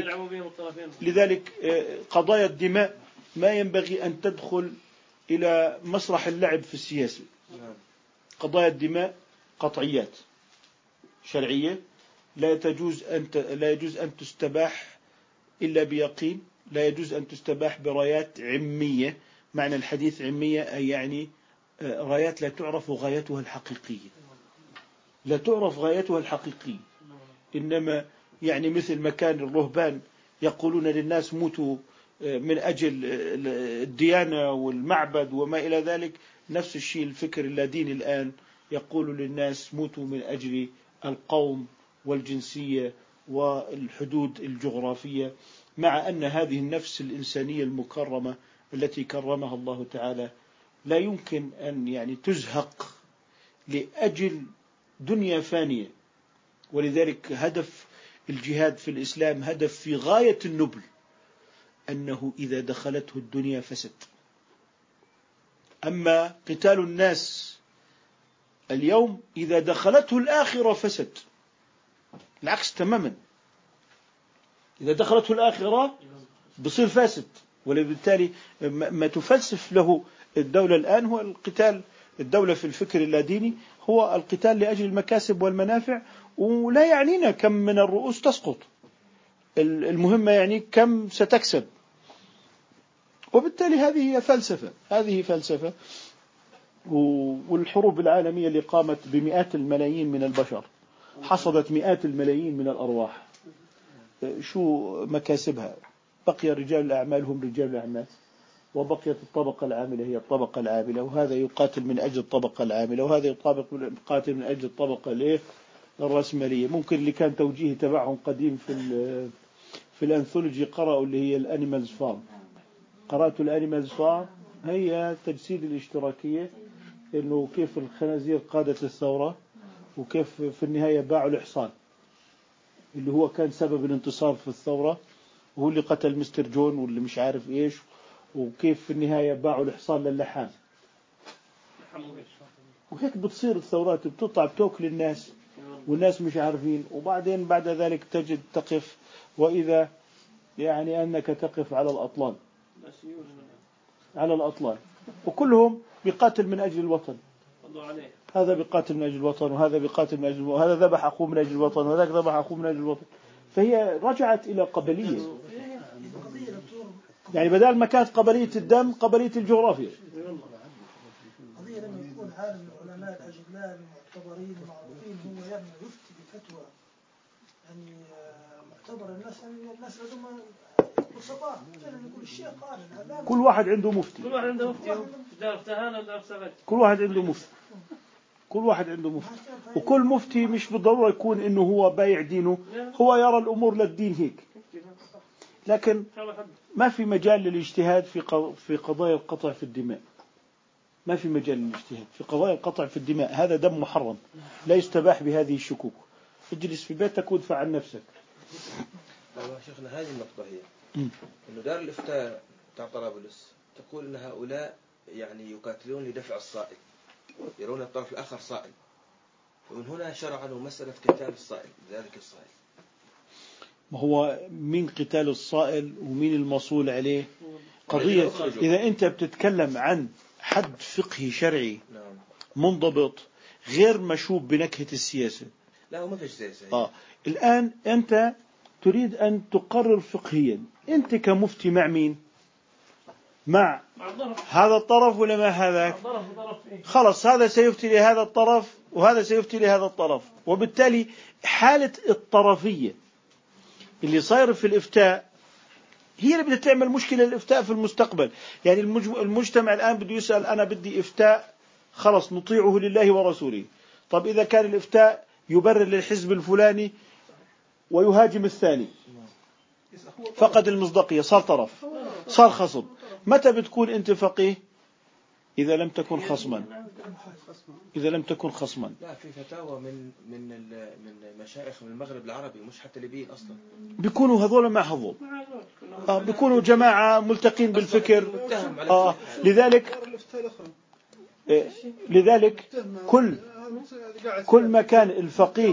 لذلك قضايا الدماء ما ينبغي أن تدخل إلى مسرح اللعب في السياسة. قضايا الدماء قطعيات شرعية، لا يجوز أن تستباح إلا بيقين، لا يجوز أن تستباح برايات عمية. معنى الحديث عمية أي يعني رايات لا تعرف غايتها الحقيقية، لا تعرف غايتها الحقيقية. إنما يعني مثل ما كان الرهبان يقولون للناس موتوا من أجل الديانة والمعبد وما إلى ذلك، نفس الشيء الفكر اللاديني الآن يقول للناس موتوا من أجل القوم والجنسية والحدود الجغرافية، مع أن هذه النفس الإنسانية المكرمة التي كرمها الله تعالى لا يمكن أن يعني تزهق لأجل دنيا فانية. ولذلك هدف الجهاد في الإسلام هدف في غاية النبل، أنه إذا دخلته الدنيا فسد. أما قتال الناس اليوم إذا دخلته الآخرة فسد، العكس تماما. إذا دخلته الآخرة بصير فاسد. وبالتالي ما تفلسف له الدولة الآن هو القتال. الدولة في الفكر اللاديني هو القتال لأجل المكاسب والمنافع، ولا يعنينا كم من الرؤوس تسقط، المهمة يعني كم ستكسب. وبالتالي هذه هي فلسفة، هذه فلسفة. والحروب العالمية اللي قامت بمئات الملايين من البشر حصدت مئات الملايين من الأرواح، شو مكاسبها؟ بقي رجال الأعمال هم رجال الأعمال، وبقيت الطبقة العاملة هي الطبقة العاملة، وهذا يقاتل من أجل الطبقة العاملة، وهذا يقاتل من أجل الطبقة الرأسمالية. ممكن اللي كان توجيه تبعهم قديم في الأنثولوجي قرأوا اللي هي الأنيمالز فارم. قرأت الأنيمالز فارم، هي تجسيد الاشتراكية، إنه كيف الخنازير قادت الثورة، وكيف في النهاية باعوا الحصان اللي هو كان سبب الانتصار في الثورة، وهو اللي قتل مستر جون واللي مش عارف إيش، وكيف في النهاية باعوا الحصان للحام. وهيك بتصير الثورات، بتطلع بتوكل الناس والناس مش عارفين، وبعدين بعد ذلك تجد تقف وإذا يعني أنك تقف على الأطلال، على الأطلال، وكلهم بيقاتل من أجل الوطن. هذا بيقاتل من أجل الوطن، وهذا بيقاتل من أجل الوطن، وهذا ذبح أخوه من أجل الوطن، وهذاك ذبح أخوه من أجل الوطن. فهي رجعت إلى قبلية، يعني بدل ما كانت قبلية الدم قبلية الجغرافيا. قضية لما يكون عالم العلماء الأجلاء المعتبرين المعروفين هو يعني يفتي بفتوى يعني معتبر الناس لازم بسطاء يقول الشيء قال. كل واحد عنده مفتي، كل واحد عنده مفتي، كل واحد عنده مفتي، كل واحد عنده مفتي. وكل مفتي مش بالضرورة يكون إنه هو بايع دينه، هو يرى الأمور للدين هيك. لكن ما في مجال للاجتهاد في قضايا القطع في الدماء، ما في مجال للاجتهاد في قضايا القطع في الدماء. هذا دم محرم لا يستباح بهذه الشكوك. اجلس في بيتك وادفع عن نفسك. شيخنا هذه النقطة هي إنه دار الإفتاء تاع طرابلس تقول إن هؤلاء يعني يقاتلون لدفع الصائل، يرون الطرف الآخر صائل، ومن هنا شرعوا مسألة قتال الصائل ذلك الصائل. ما هو مين قتال الصائل ومين المصول عليه قضية. إذا أنت بتتكلم عن حد فقهي شرعي منضبط غير مشوب بنكهة السياسة، لا هو ما فيش سياسة. الآن أنت تريد أن تقرر فقهيا، أنت كمفتي مع مين؟ مع هذا الطرف ولا مع هذاك؟ خلاص هذا سيفتي لهذا الطرف وهذا سيفتي لهذا الطرف، وبالتالي حالة الطرفية اللي صاير في الإفتاء هي اللي بدها تعمل مشكلة الإفتاء في المستقبل. يعني المجتمع الآن بده يسأل أنا بدي إفتاء، خلاص نطيعه لله ورسوله. طب إذا كان الإفتاء يبرر للحزب الفلاني ويهاجم الثاني، فقد المصداقية، صار طرف، صار خصم. متى بتكون أنت فقيه؟ إذا لم تكن خصما. إذا لم تكن خصما. لا، في فتاوى من مشايخ من المغرب العربي، مش حتى ليبيين أصلا، بيكونوا هذول مع هذول، بيكونوا جماعة ملتقين بالفكر. لذلك كل ما كان الفقيه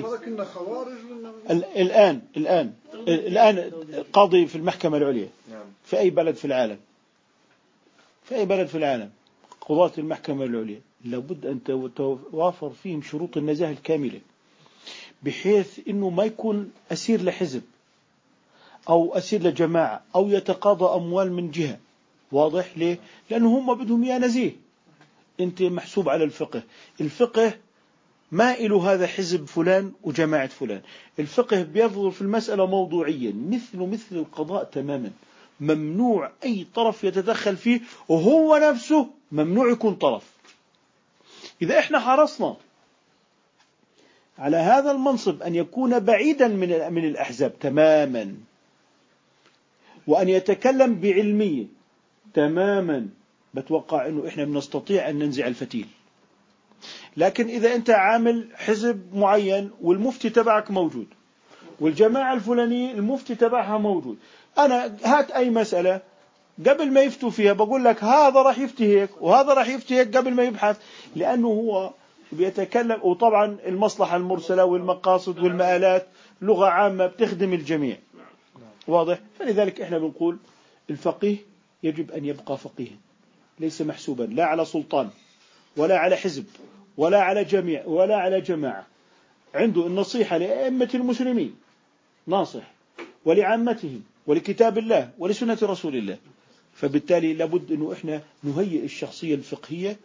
الآن قاضي في المحكمة العليا في أي بلد في العالم، قضاة المحكمة العليا لابد أن توافر فيهم شروط النزاهة الكاملة، بحيث أنه ما يكون أسير لحزب أو أسير لجماعة أو يتقاضى أموال من جهة. واضح ليه؟ لأنه هم بدهم يا نزيه. أنت محسوب على الفقه ما إله هذا حزب فلان وجماعة فلان. الفقه بينظر في المسألة موضوعيا، مثل القضاء تماما. ممنوع أي طرف يتدخل فيه، وهو نفسه ممنوع يكون طرف. إذا إحنا حرصنا على هذا المنصب أن يكون بعيدا من الأحزاب تماما، وأن يتكلم بعلمية تماما، بتوقع أنه إحنا بنستطيع أن ننزع الفتيل. لكن إذا أنت عامل حزب معين والمفتي تبعك موجود، والجماعة الفلانية المفتي تبعها موجود، أنا هات أي مسألة قبل ما يفتوا فيها بقول لك هذا راح يفتي هيك وهذا راح يفتي هيك قبل ما يبحث، لأنه هو بيتكلم. وطبعا المصلحة المرسلة والمقاصد والمآلات لغة عامة بتخدم الجميع. واضح؟ فلذلك إحنا بنقول الفقيه يجب أن يبقى فقيها، ليس محسوبا لا على سلطان ولا على حزب ولا على جميع ولا على جماعة. عنده النصيحة لأئمة المسلمين، ناصح، ولعامتهم، ولكتاب الله، ولسنة رسول الله. فبالتالي لابد أنه إحنا نهيئ الشخصية الفقهية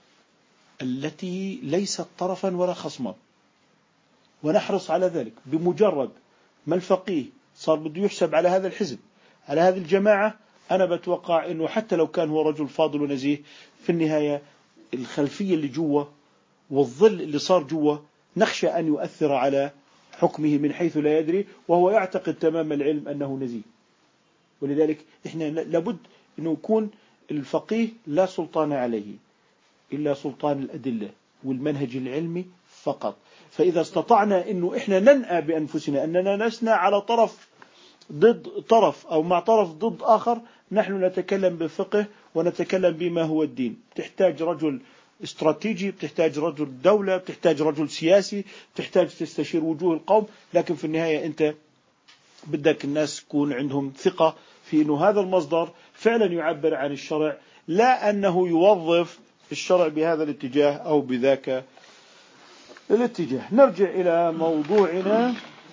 التي ليست طرفا ولا خصما، ونحرص على ذلك. بمجرد ما الفقيه صار بده يحسب على هذا الحزب، على هذه الجماعة، أنا بتوقع أنه حتى لو كان هو رجل فاضل ونزيه، في النهاية الخلفية اللي جوا والظل اللي صار جوا نخشى أن يؤثر على حكمه من حيث لا يدري، وهو يعتقد تمام العلم أنه نزيه. ولذلك إحنا لابد أنه يكون الفقيه لا سلطان عليه إلا سلطان الأدلة والمنهج العلمي فقط. فإذا استطعنا أنه إحنا ننأى بأنفسنا أننا نسنى على طرف ضد طرف أو مع طرف ضد آخر، نحن نتكلم بالفقه ونتكلم بما هو الدين. تحتاج رجل استراتيجي، بتحتاج رجل دولة، بتحتاج رجل سياسي، بتحتاج تستشير وجوه القوم، لكن في النهاية أنت بدك الناس يكون عندهم ثقة في أنه هذا المصدر فعلا يعبر عن الشرع، لا أنه يوظف الشرع بهذا الاتجاه أو بذاك الاتجاه. نرجع إلى موضوعنا.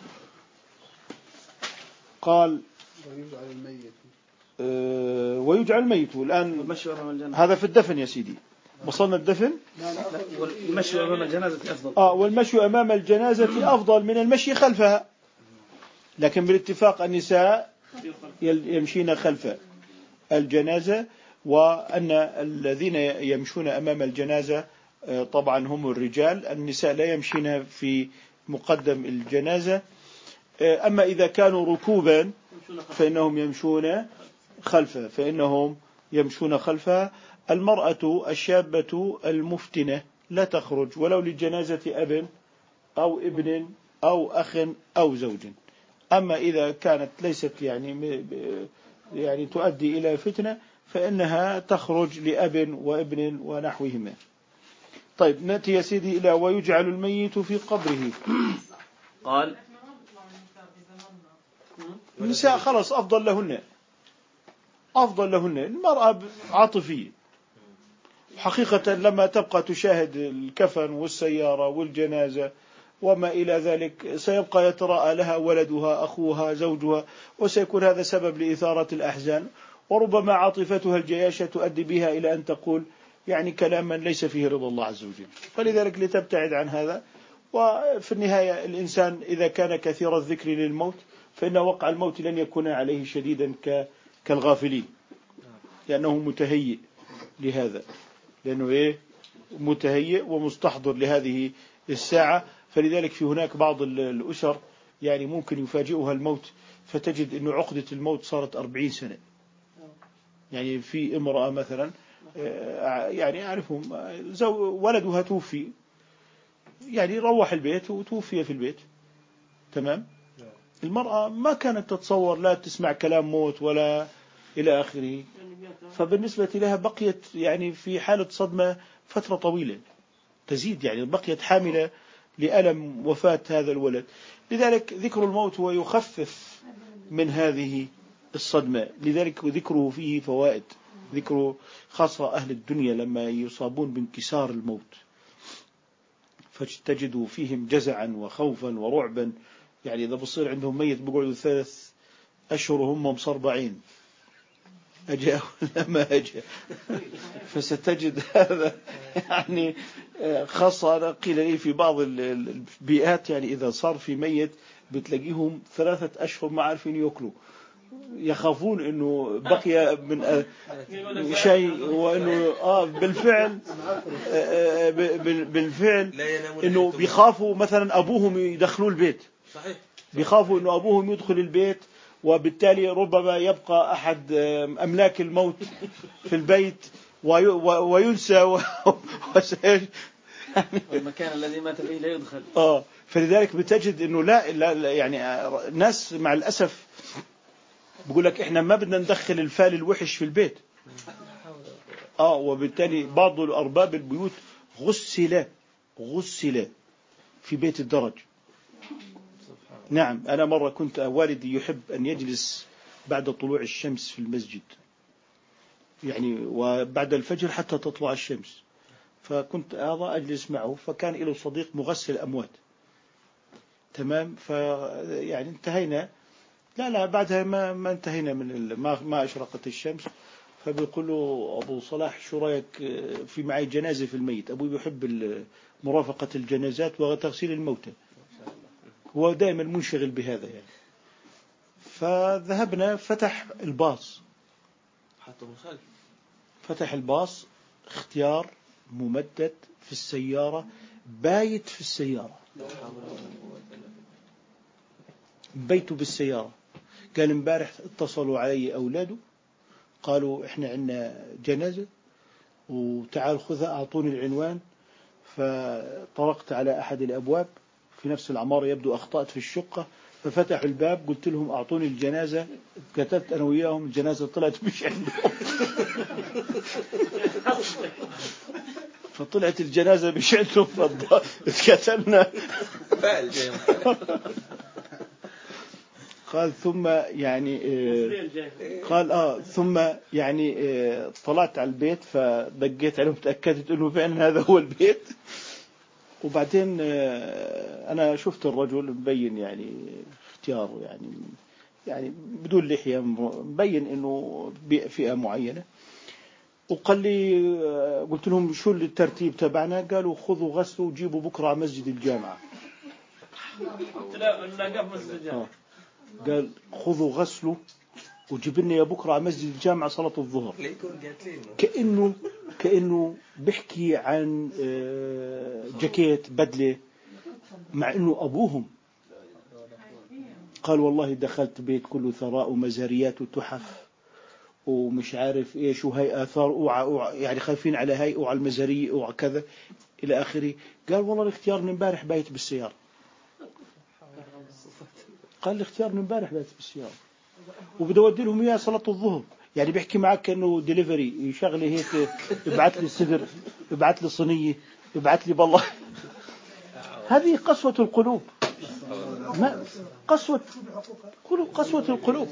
قال ويجعل الميت. الآن هذا في الدفن يا سيدي، وصلنا الدفن. والمشي أمام الجنازة أفضل. والمشي أمام الجنازة أفضل من المشي خلفها، لكن بالاتفاق النساء يمشين خلف الجنازة، وأن الذين يمشون أمام الجنازة طبعا هم الرجال، النساء لا يمشين في مقدم الجنازة. أما إذا كانوا ركوبا فإنهم يمشون خلفها. المرأة الشابة المفتنة لا تخرج ولو لجنازة أب أو ابن أو أخ أو زوج. أما إذا كانت ليست يعني تؤدي إلى فتنة فإنها تخرج لأب وابن ونحوهما. طيب نأتي يا سيدي إلى ويجعل الميت في قبره. قال النساء خلص أفضل لهن. المرأة عاطفية حقيقة، لما تبقى تشاهد الكفن والسيارة والجنازة وما إلى ذلك، سيبقى يتراءى لها ولدها، أخوها، زوجها، وسيكون هذا سبب لإثارة الأحزان، وربما عاطفتها الجياشة تؤدي بها إلى أن تقول يعني كلاما ليس فيه رضا الله عز وجل. فلذلك لتبتعد عن هذا. وفي النهاية الإنسان إذا كان كثير الذكر للموت فإن وقع الموت لن يكون عليه شديدا كالغافلين، لأنه متهيئ لهذا، لأنه متهيئ ومستحضر لهذه الساعة. فلذلك في هناك بعض الأسر يعني ممكن يفاجئها الموت فتجد أن عقدة الموت صارت 40 سنة. يعني في امرأة مثلا يعني أعرفهم ولدها توفي، يعني روح البيت وتوفي في البيت، تمام. المرأة ما كانت تتصور لا تسمع كلام موت ولا إلى آخره، فبالنسبة لها بقيت يعني في حالة صدمة فترة طويلة تزيد، يعني بقيت حاملة لألم وفاة هذا الولد. لذلك ذكر الموت هو يخفف من هذه الصدمة، لذلك ذكره فيه فوائد. ذكره خاصة أهل الدنيا لما يصابون بانكسار الموت فتجدوا فيهم جزعا وخوفا ورعبا. يعني إذا بصير عندهم ميت بيقعدوا 3 أشهر وهم مصربعين، أجا ولا ما أجا. فستجد هذا يعني خاصة. أنا قيل لي في بعض البيئات يعني إذا صار في ميت بتلاقيهم 3 أشهر ما عارفين يأكلوا، يخافون إنه بقي من شيء، وإنه بالفعل إنه بيخافوا مثلا أبوهم يدخلوا البيت، بيخافوا إنه أبوهم يدخل البيت، وبالتالي ربما يبقى أحد أملاك الموت في البيت وينسى والمكان الذي مات فيه لا يدخل. فلذلك بتجد إنه لا يعني الناس مع الأسف بيقول لك إحنا ما بدنا ندخل الفال الوحش في البيت. وبالتالي بعض الأرباب البيوت غسل في بيت الدرج. نعم، أنا مرة كنت والدي يحب أن يجلس بعد طلوع الشمس في المسجد، يعني وبعد الفجر حتى تطلع الشمس، فكنت أجلس معه، فكان له صديق مغسل أموات، تمام. يعني انتهينا، لا بعدها ما انتهينا من ما أشرقت الشمس، فبيقول له أبو صلاح شو رأيك في معي جنازة في الميت؟ أبوي بيحب مرافقة الجنازات وتغسيل الموتى، هو دائما منشغل بهذا يعني. فذهبنا، فتح الباص اختيار ممدد في السيارة، بايت في السيارة، بيته بالسيارة. قال امبارح اتصلوا علي أولاده قالوا احنا عندنا جنازة وتعال خذها، أعطوني العنوان. فطرقت على أحد الأبواب في نفس العمارة، يبدو أخطأت في الشقة، ففتحوا الباب، قلت لهم أعطوني الجنازة، كتبت أنا وياهم، الجنازة طلعت مش عندهم. فطلعت الجنازة مش عندهم، كتبنا. قال ثم يعني ثم يعني طلعت على البيت، فدقيت عليهم، تأكدت أنه فعلا هذا هو البيت. وبعدين أنا شفت الرجل مبين يعني اختياره يعني بدون لحية، مبين أنه فئة معينة. وقال لي قلت لهم شو الترتيب تبعنا؟ قالوا خذوا غسلوا وجيبوا بكرة على مسجد الجامعة. قال خذوا غسلوا وجيب لنا يا بكرة على مسجد الجامعة صلاة الظهر. كأنه بيحكي عن جاكيت بدلة، مع أنه أبوهم. قال والله دخلت بيت كله ثراء ومزاريات وتحف ومش عارف إيش، وهي آثار يعني خايفين على هاي وعلى المزارية وكذا إلى آخره. قال والله الاختيار من امبارح بايت بالسيارة. قال الاختيار من امبارح بايت بالسيارة، وبدي أودي لهم إياه صلاة الظهر. يعني بيحكي معك كأنه ديليفري، يشغلي هيك، ابعث لي صدر، ابعث لي صينية، ابعث لي بالله. هذه قسوة القلوب، ما قسوة القلوب،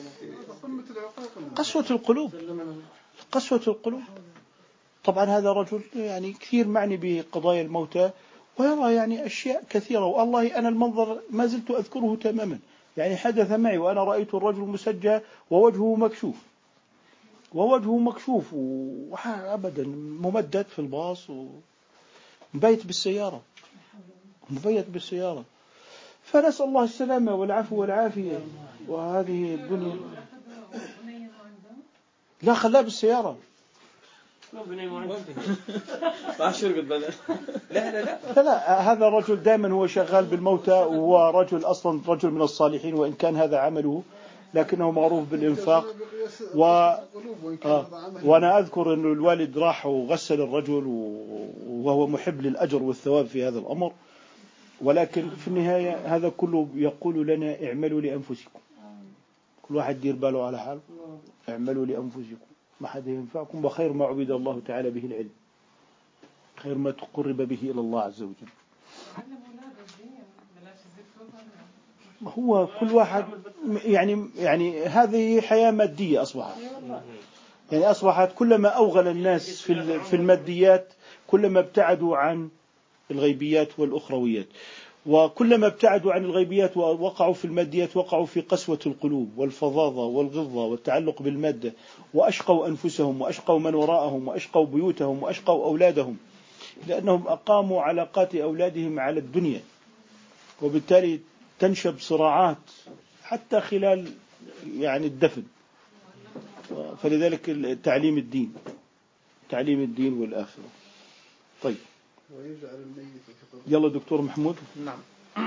قسوة القلوب. طبعا هذا رجل يعني كثير معني بقضايا الموتى، ويرى يعني أشياء كثيرة. والله أنا المنظر ما زلت أذكره تماما، يعني حدث معي وأنا رأيت الرجل مسجى ووجهه مكشوف أبدا ممدد في الباص ومبيت بالسيارة. فنسأل الله السلامة والعفو والعافية. وهذه الدنيا لا خلاه بالسيارة. لا هذا الرجل دائما هو شغال بالموتى، وهو رجل أصلا رجل من الصالحين، وإن كان هذا عمله لكنه معروف بالإنفاق. وأنا أذكر أن الوالد راح وغسل الرجل وهو محب للأجر والثواب في هذا الأمر. ولكن في النهاية هذا كله يقول لنا اعملوا لأنفسكم، كل واحد دير باله على حاله، اعملوا لأنفسكم ما حدا ينفعكم، وخير ما عبد الله تعالى به العلم، خير ما تقرب به إلى الله عز وجل. هو كل واحد يعني هذه حياة مادية أصبحت، يعني أصبحت كلما أوغل الناس في الماديات كلما ابتعدوا عن الغيبيات والأخرويات، وكلما ابتعدوا عن الغيبيات ووقعوا في الماديات وقعوا في قسوة القلوب والفظاظة والغضة والتعلق بالمادة، وأشقوا أنفسهم وأشقوا من وراءهم وأشقوا بيوتهم وأشقوا أولادهم، لأنهم أقاموا علاقات أولادهم على الدنيا، وبالتالي تنشب صراعات حتى خلال يعني الدفن. فلذلك تعليم الدين والآخرة. طيب يلا دكتور محمود. نعم.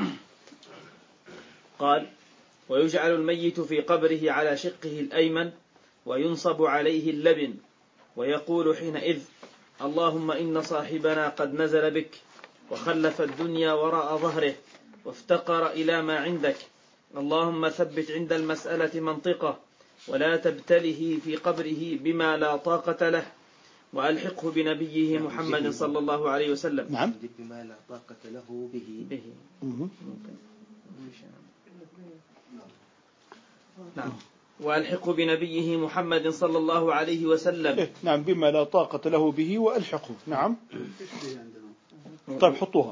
قال: ويجعل الميت في قبره على شقه الأيمن وينصب عليه اللبن، ويقول حينئذ: اللهم إن صاحبنا قد نزل بك وخلف الدنيا وراء ظهره وافتقر إلى ما عندك، اللهم ثبت عند المسألة منطقه ولا تبتله في قبره بما لا طاقة له، وألحقه بنبيه محمد صلى الله عليه وسلم. نعم. بما لا طاقة له به. نعم. وألحقه بنبيه محمد صلى الله عليه وسلم. نعم، بما لا طاقة له به وألحقه. نعم. طيب حطوها.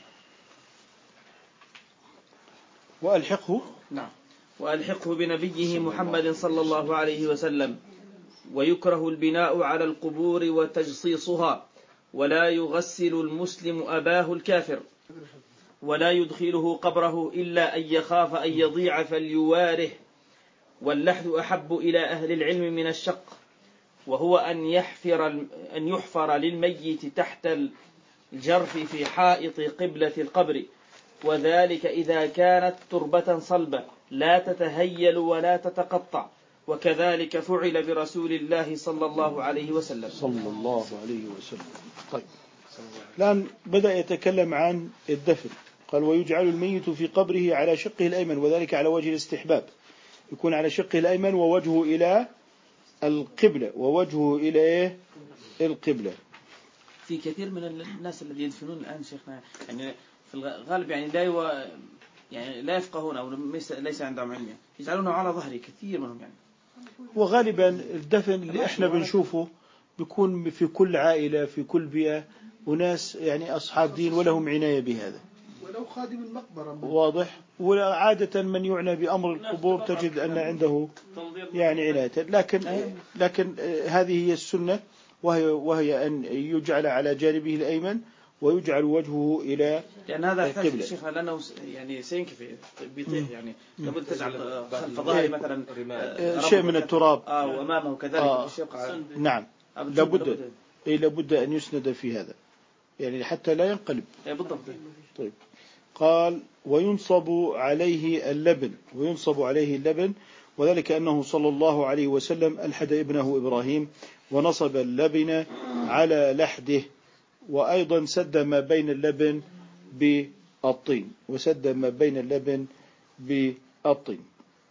وألحقه. نعم. وألحقه بنبيه محمد صلى الله عليه وسلم. ويكره البناء على القبور وتجصيصها، ولا يغسل المسلم أباه الكافر، ولا يدخله قبره إلا أن يخاف أن يضيع فليواره. واللحد أحب إلى أهل العلم من الشق، وهو أن يحفر للميت تحت الجرف في حائط قبلة القبر، وذلك إذا كانت تربة صلبة لا تتهيل ولا تتقطع، وكذلك فعل برسول الله صلى الله عليه وسلم. طيب الآن بدأ يتكلم عن الدفن. قال: ويجعل الميت في قبره على شقه الأيمن، وذلك على وجه الاستحباب، يكون على شقه الأيمن ووجهه إلى القبلة، القبلة. في كثير من الناس الذين يدفنون الآن شيخنا يعني في الغالب يعني لا يفقهون أو ليس عندهم علم، يجعلونه على ظهره كثير منهم يعني. وغالبا الدفن اللي احنا بنشوفه بيكون في كل عائلة في كل بيئة وناس يعني أصحاب دين ولهم عناية بهذا، ولو خادم المقبرة واضح. وعادة من يعنى بأمر القبور تجد أن عنده يعني عناية، لكن هذه هي السنة، وهي أن يجعل على جانبه الأيمن ويجعل وجهه إلى لأن هذا القبلة، شيخ لأنه يعني سينكفي بيطيح، يعني لابد تجعل خلف ظهره مثلا شيء من التراب وأمامه كذلك. نعم، لابد أن يسند في هذا يعني حتى لا ينقلب. بالضبط. طيب قال: وينصب عليه اللبن، وذلك أنه صلى الله عليه وسلم ألحد ابنه إبراهيم ونصب اللبن على لحده، وأيضا سد ما بين اللبن بالطين.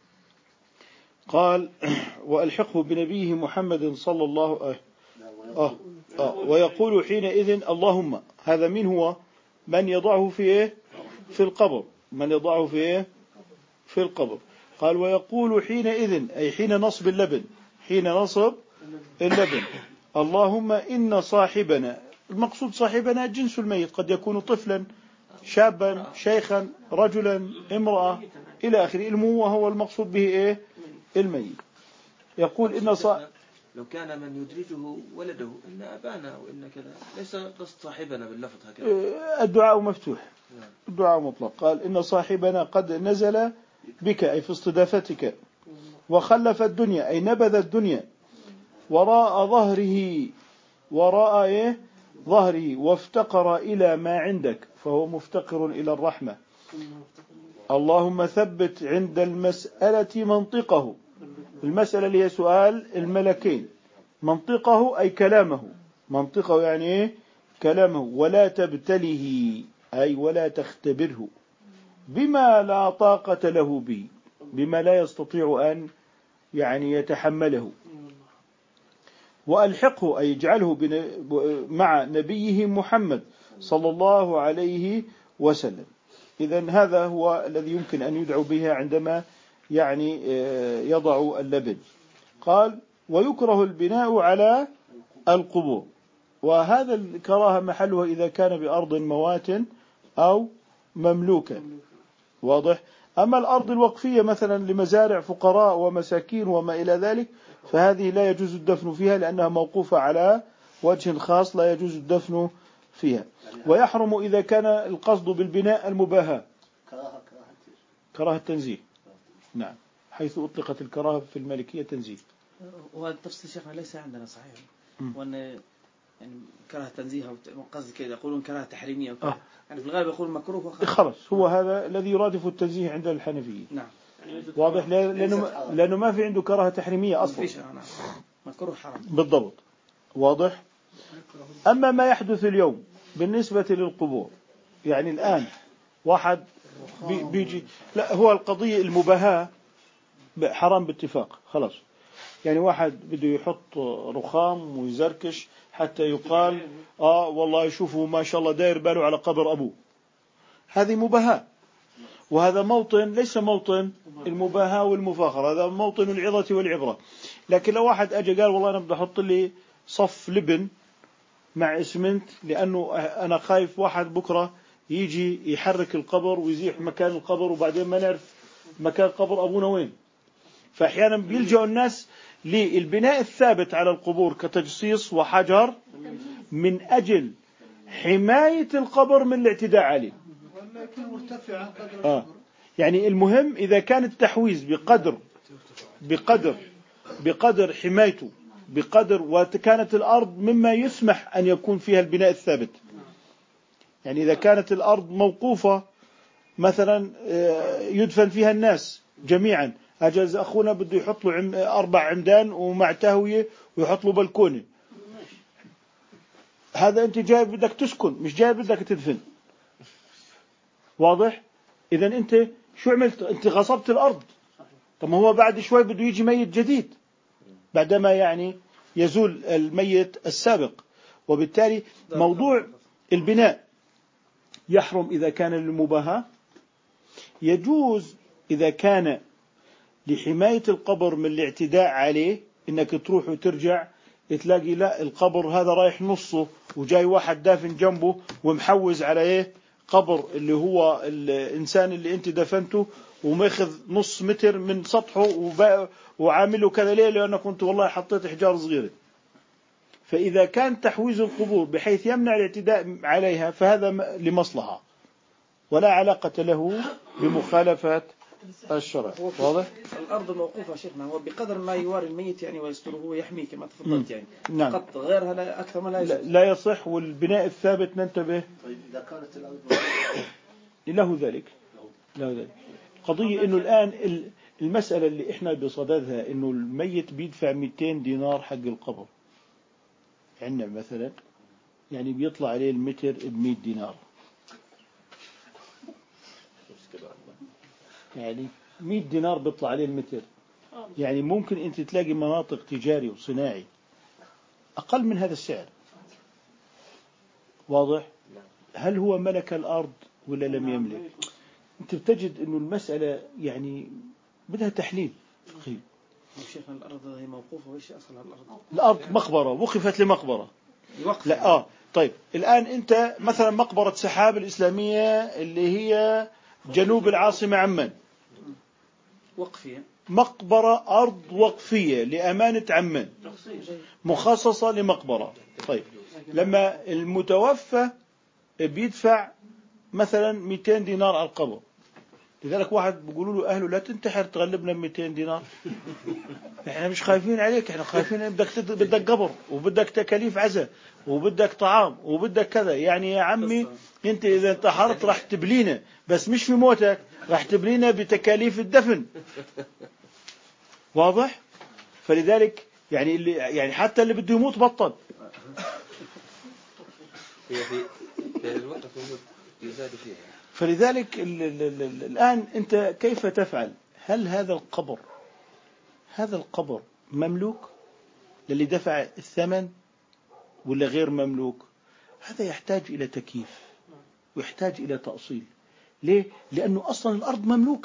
قال: وألحقه بنبيه محمد صلى الله عليه وسلم. ويقول حينئذ: اللهم، هذا من هو من يضعه في القبر، في القبر. قال: ويقول حينئذ، أي حين نصب اللبن، اللهم إن صاحبنا المقصود صاحبنا جنس الميت، قد يكون طفلا، شابا، شيخا، رجلا، امرأة إلى آخره. الموه هو المقصود به إيه؟ الميت. يقول إن لو كان من يدرجه ولده إن أبانا وإن كذا، ليس قصد صاحبنا باللفظ هكذا. الدعاء مفتوح، الدعاء مطلق. قال إن صاحبنا قد نزل بك، أي في استضافتك، وخلف الدنيا، أي نبذ الدنيا، وراء ظهره وافتقر إلى ما عندك، فهو مفتقر إلى الرحمة. اللهم ثبت عند المسألة منطقه، المسألة اللي هي سؤال الملكين، منطقه أي كلامه، منطقه يعني إيه؟ كلامه. ولا تبتله، أي ولا تختبره بما لا طاقة له به، بما لا يستطيع أن يعني يتحمله. وألحقه، أي اجعله مع نبيه محمد صلى الله عليه وسلم. إذن هذا هو الذي يمكن أن يدعو به عندما يعني يضع اللبن. قال ويكره البناء على القبور، وهذا الكراهة محلها إذا كان بأرض موات أو مملوكة، واضح. أما الأرض الوقفية مثلا لمزارع فقراء ومساكين وما إلى ذلك، فهذه لا يجوز الدفن فيها لأنها موقوفة على وجه خاص، لا يجوز الدفن فيها. ويحرم إذا كان القصد بالبناء المباهاة، كراهة تنزيه. نعم، حيث أطلقت الكراهة في المالكية تنزيه. وهذا التفصيل شيخنا ليس عندنا صحيح، وأن يعني كراهة تنزيه قصد كذا يقولون كراهة تحريمية يعني في الغالب يقول مكروه خلاص. هو هذا الذي يرادف التنزيه عند الحنفية. نعم، واضح، لأنه ما في عنده كراهة تحريمية أصلا، مكروه حرام بالضبط، واضح. أما ما يحدث اليوم بالنسبة للقبور، يعني الآن واحد بيجي، لا، هو القضية المباهاة حرام باتفاق، خلاص. يعني واحد بده يحط رخام ويزركش حتى يقال والله يشوفوا ما شاء الله داير باله على قبر أبوه، هذه مباهاة. وهذا موطن ليس موطن المباهاة والمفاخرة، هذا موطن العظة والعبرة. لكن لو واحد أجي قال والله أنا بدي أحط لي صف لبن مع إسمنت لأنه أنا خايف واحد بكرة يجي يحرك القبر ويزيح مكان القبر وبعدين ما نعرف مكان قبر أبونا وين، فأحيانا بيلجأ الناس للبناء الثابت على القبور كتجصيص وحجر من أجل حماية القبر من الاعتداء عليه. يعني المهم إذا كان التحويز بقدر حمايته، بقدر وكانت الأرض مما يسمح أن يكون فيها البناء الثابت. يعني إذا كانت الأرض موقوفة مثلا يدفن فيها الناس جميعا، أجاز أخونا بده يحط له 4 عمدان ومع تهوية ويحط له بلكونة، هذا أنت جاي بدك تسكن، مش جاي بدك تدفن، واضح. إذا أنت شو عملت؟ أنت غصبت الأرض. طب هو بعد شوي بده يجي ميت جديد بعدما يعني يزول الميت السابق. وبالتالي موضوع البناء يحرم إذا كان للمباهاة، يجوز إذا كان لحماية القبر من الاعتداء عليه، إنك تروح وترجع تلاقي لا القبر هذا رايح نصه وجاي واحد دافن جنبه ومحوز على قبر اللي هو الإنسان اللي أنت دفنته وماخذ نص متر من سطحه وعامله كذا ليه؟ لأنه كنت والله حطيت حجار صغيرة. فإذا كان تحويز القبور بحيث يمنع الاعتداء عليها فهذا لمصلحة ولا علاقة له بمخالفة الشرع، واضح؟ الأرض الموقوفة شيخنا هو بقدر ما يواري الميت يعني ويستره ويحميه كما تفضلت يعني. نعم. فقط غيرها لا أكثر ما لا يصح. والبناء الثابت ننتبه. طيب إذا كانت الأرض له ذلك. قضية إنه الآن المسألة اللي إحنا بصددها إنه الميت بيدفع 200 دينار حق القبر عندنا مثلا، يعني بيطلع عليه المتر ب100 دينار، يعني 100 دينار بيطلع عليه المتر. يعني ممكن أنت تلاقي مناطق تجاري وصناعي أقل من هذا السعر، واضح؟ هل هو ملك الأرض ولا لم يملك؟ أنت بتجد إنه المسألة يعني بدها تحليل فقهي. شيخنا الأرض هي موقوفة وإيش أصلها الأرض؟ الأرض مقبرة وقفت لمقبرة، لا طيب الآن أنت مثلا مقبرة سحاب الإسلامية اللي هي جنوب العاصمة عمان، وقفية، مقبرة أرض وقفية لأمانة عمان مخصصة لمقبرة. طيب لما المتوفى بيدفع مثلا 200 دينار على القبر، لذلك واحد بيقولوا له أهله لا تنتحر تغلبنا 200 دينار. احنا مش خايفين عليك، احنا خايفين بدك قبر وبدك تكاليف عزاء وبدك طعام وبدك كذا. يعني يا عمي انت اذا انتحرت راح تبلينا، بس مش في موتك، راح تبلينا بتكاليف الدفن. واضح؟ فلذلك يعني حتى اللي بده يموت بطل. فلذلك الآن أنت كيف تفعل؟ هل هذا القبر مملوك للي دفع الثمن ولا غير مملوك؟ هذا يحتاج إلى تكييف ويحتاج إلى تأصيل. ليه؟ لأنه أصلا الأرض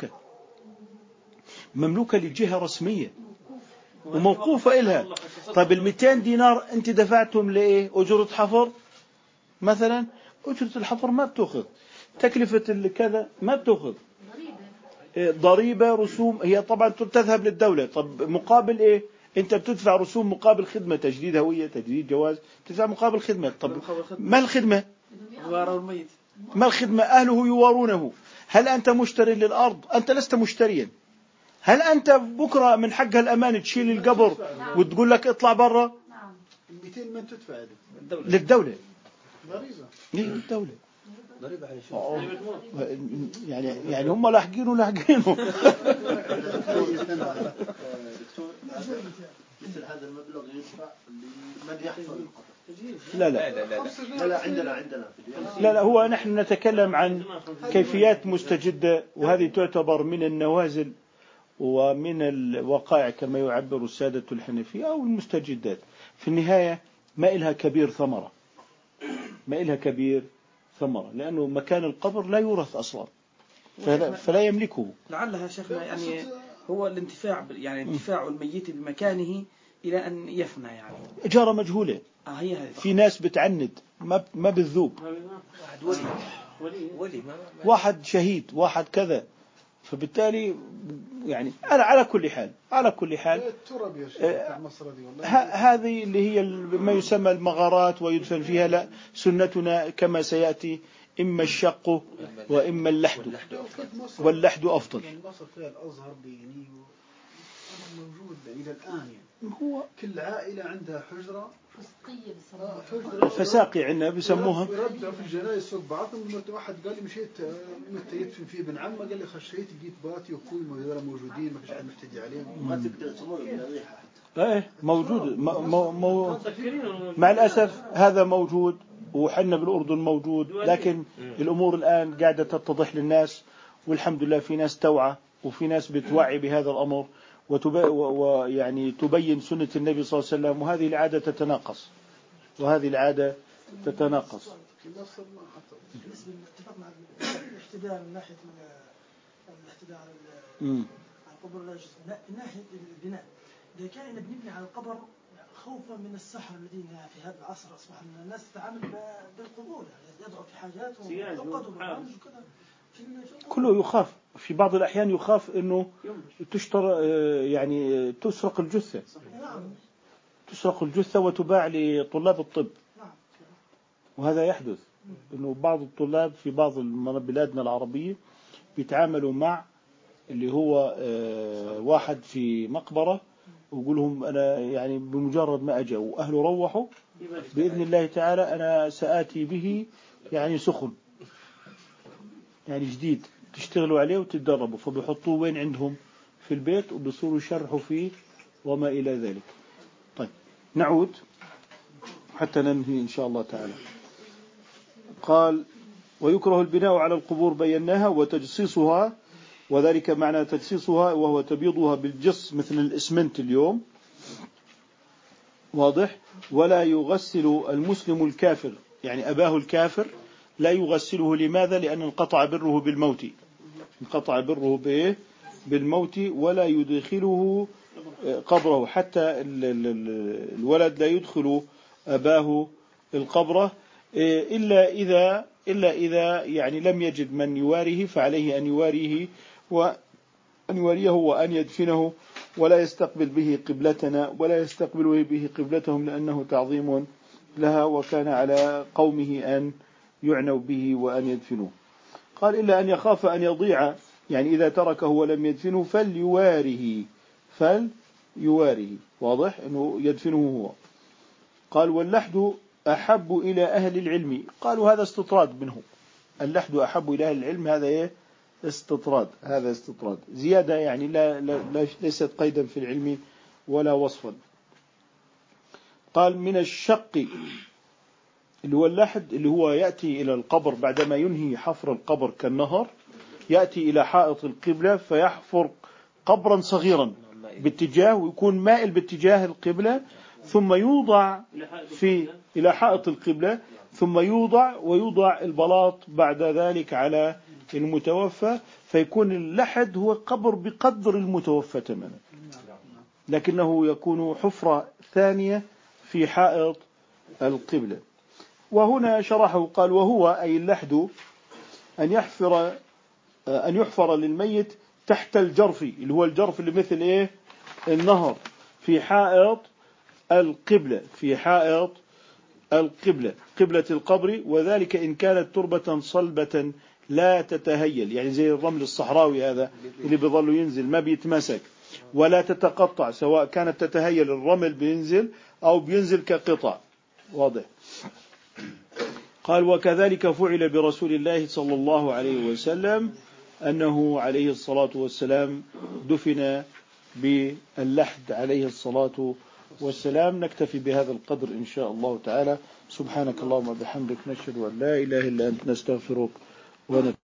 مملوكة لجهة رسمية وموقوفة إلها. طيب 200 دينار أنت دفعتهم لإيه؟ أجرة حفر مثلا؟ أجرة الحفر ما بتأخذ، تكلفة الكذا ما بتأخذ، ضريبة، رسوم، هي طبعا تذهب للدولة. طب مقابل إيه؟ أنت بتدفع رسوم مقابل خدمة، تجديد هوية، تجديد جواز، تدفع مقابل خدمة. طب ما الخدمة؟ ما الخدمة؟ أهله يوارونه. هل أنت مشتري للأرض؟ أنت لست مشتريا. هل أنت بكرة من حقها الأمان تشيل القبر وتقول لك اطلع برا؟ 200 من تدفع للدولة. غريزة للدولة. ضريبة على شو؟ يعني هم لاحقينه. دكتور مثل هذا المبلغ يدفع لمن يحفر القبر؟ لا هو نحن نتكلم عن كيفيات مستجدة، وهذه تعتبر من النوازل ومن الوقائع كما يعبر السادة الحنفية أو المستجدات. في النهاية ما إلها كبير ثمرة، لأنه مكان القبر لا يورث أصلا، فلا يملكه. لعلها شيخنا يعني هو الانتفاع، يعني انتفاع الميت بمكانه إلى أن يفنى، يعني إجارة مجهولة. في ناس بتعند ما بالذوب، واحد شهيد، واحد كذا. فبالتالي يعني على كل حال التراب يا شيخ مصر هذه اللي هي ما يسمى المغارات ويدفن فيها. لا، سنتنا كما سيأتي إما الشق وإما اللحد، واللحد أفضل. يعني مصر فيها الأزهر بيني موجود إلى الآن، يعني هو كل عائلة عندها حجرة فساقي عندنا بيسموها. يربعوا في الجنائز فوق بعضهم. واحد قال لي مشيت متى يدفن فيه ابن عمه، قال لي خشيت لقيت باتي واخوي موجودين، ما فيش حد محتدي عليهم، ما تقدر تمر من الريحه حتى. ايه موجود مع الأسف هذا موجود، وحنا بالأردن موجود. لكن الأمور الآن قاعدة تتضح للناس، والحمد لله في ناس توعى وفي ناس بتوعي بهذا الأمر ويعني تبين سنة النبي صلى الله عليه وسلم. وهذه العادة تتناقص. بالنسبة اتفقنا على الاحتداء من ناحية الاحتداء على القبر لا يجوز. من ناحية البناء، إذا كان بنبني على القبر خوفا من السحر الذين في هذا العصر أصبح الناس تتعامل بالقبور، يعني يدعو في حاجاتهم وكذا. كله يخاف. في بعض الأحيان يخاف إنه تشترى، يعني تسرق الجثة. تسرق الجثة وتباع لطلاب الطب. وهذا يحدث، إنه بعض الطلاب في بعض بلادنا العربية بيتعاملوا مع اللي هو واحد في مقبرة، ويقول لهم أنا يعني بمجرد ما أجوا وأهله روحوا بإذن الله تعالى أنا سآتي به يعني سخن، يعني جديد، تشتغلوا عليه وتتدربوا. فبيحطوه وين عندهم في البيت وبيصيروا يشرحوا فيه وما إلى ذلك. طيب نعود حتى ننهي إن شاء الله تعالى. قال ويكره البناء على القبور بيناها وتجصيصها، وذلك معنى تجصيصها وهو تبيضها بالجص مثل الإسمنت اليوم. واضح؟ ولا يغسل المسلم الكافر، يعني أباه الكافر لا يغسله. لماذا؟ لأن انقطع بره بالموت، ولا يدخله قبره. حتى الولد لا يدخل أباه القبرة إلا إذا يعني لم يجد من يواريه، فعليه أن يواريه وأن يدفنه ولا يستقبل به قبلتنا ولا يستقبل به قبلتهم، لأنه تعظيم لها، وكان على قومه أن يعنوا به وأن يدفنوه. قال إلا أن يخاف أن يضيع، يعني إذا تركه ولم يدفنه فليواره، واضح أنه يدفنه هو. قال واللحد أحب إلى أهل العلم. قالوا هذا استطراد منه، اللحد أحب إلى أهل العلم، هذا استطراد، هذا استطراد زيادة، يعني ليست قيدا في العلم ولا وصفا. قال من الشق اللي هو اللحد، اللي هو يأتي إلى القبر بعدما ينهي حفر القبر كالنهر، يأتي إلى حائط القبلة فيحفر قبرا صغيرا باتجاه، ويكون مائل باتجاه القبلة، ثم يوضع إلى حائط القبلة، ثم ويوضع البلاط بعد ذلك على المتوفى، فيكون اللحد هو قبر بقدر المتوفى تماما، لكنه يكون حفرة ثانية في حائط القبلة. وهنا شرحه قال وهو أي اللحد أن يحفر للميت تحت الجرف، اللي هو الجرف اللي مثل النهر، في حائط القبلة قبلة القبر، وذلك إن كانت تربة صلبة لا تتهيل، يعني زي الرمل الصحراوي هذا اللي بيظل ينزل ما بيتمسك ولا تتقطع، سواء كانت تتهيل الرمل بينزل أو بينزل كقطع، واضح. قال وكذلك فعل برسول الله صلى الله عليه وسلم، أنه عليه الصلاة والسلام دفن باللحد عليه الصلاة والسلام. نكتفي بهذا القدر إن شاء الله تعالى. سبحانك اللهم وبحمدك، نشهد أن لا إله إلا أنت، نستغفرك ونتوب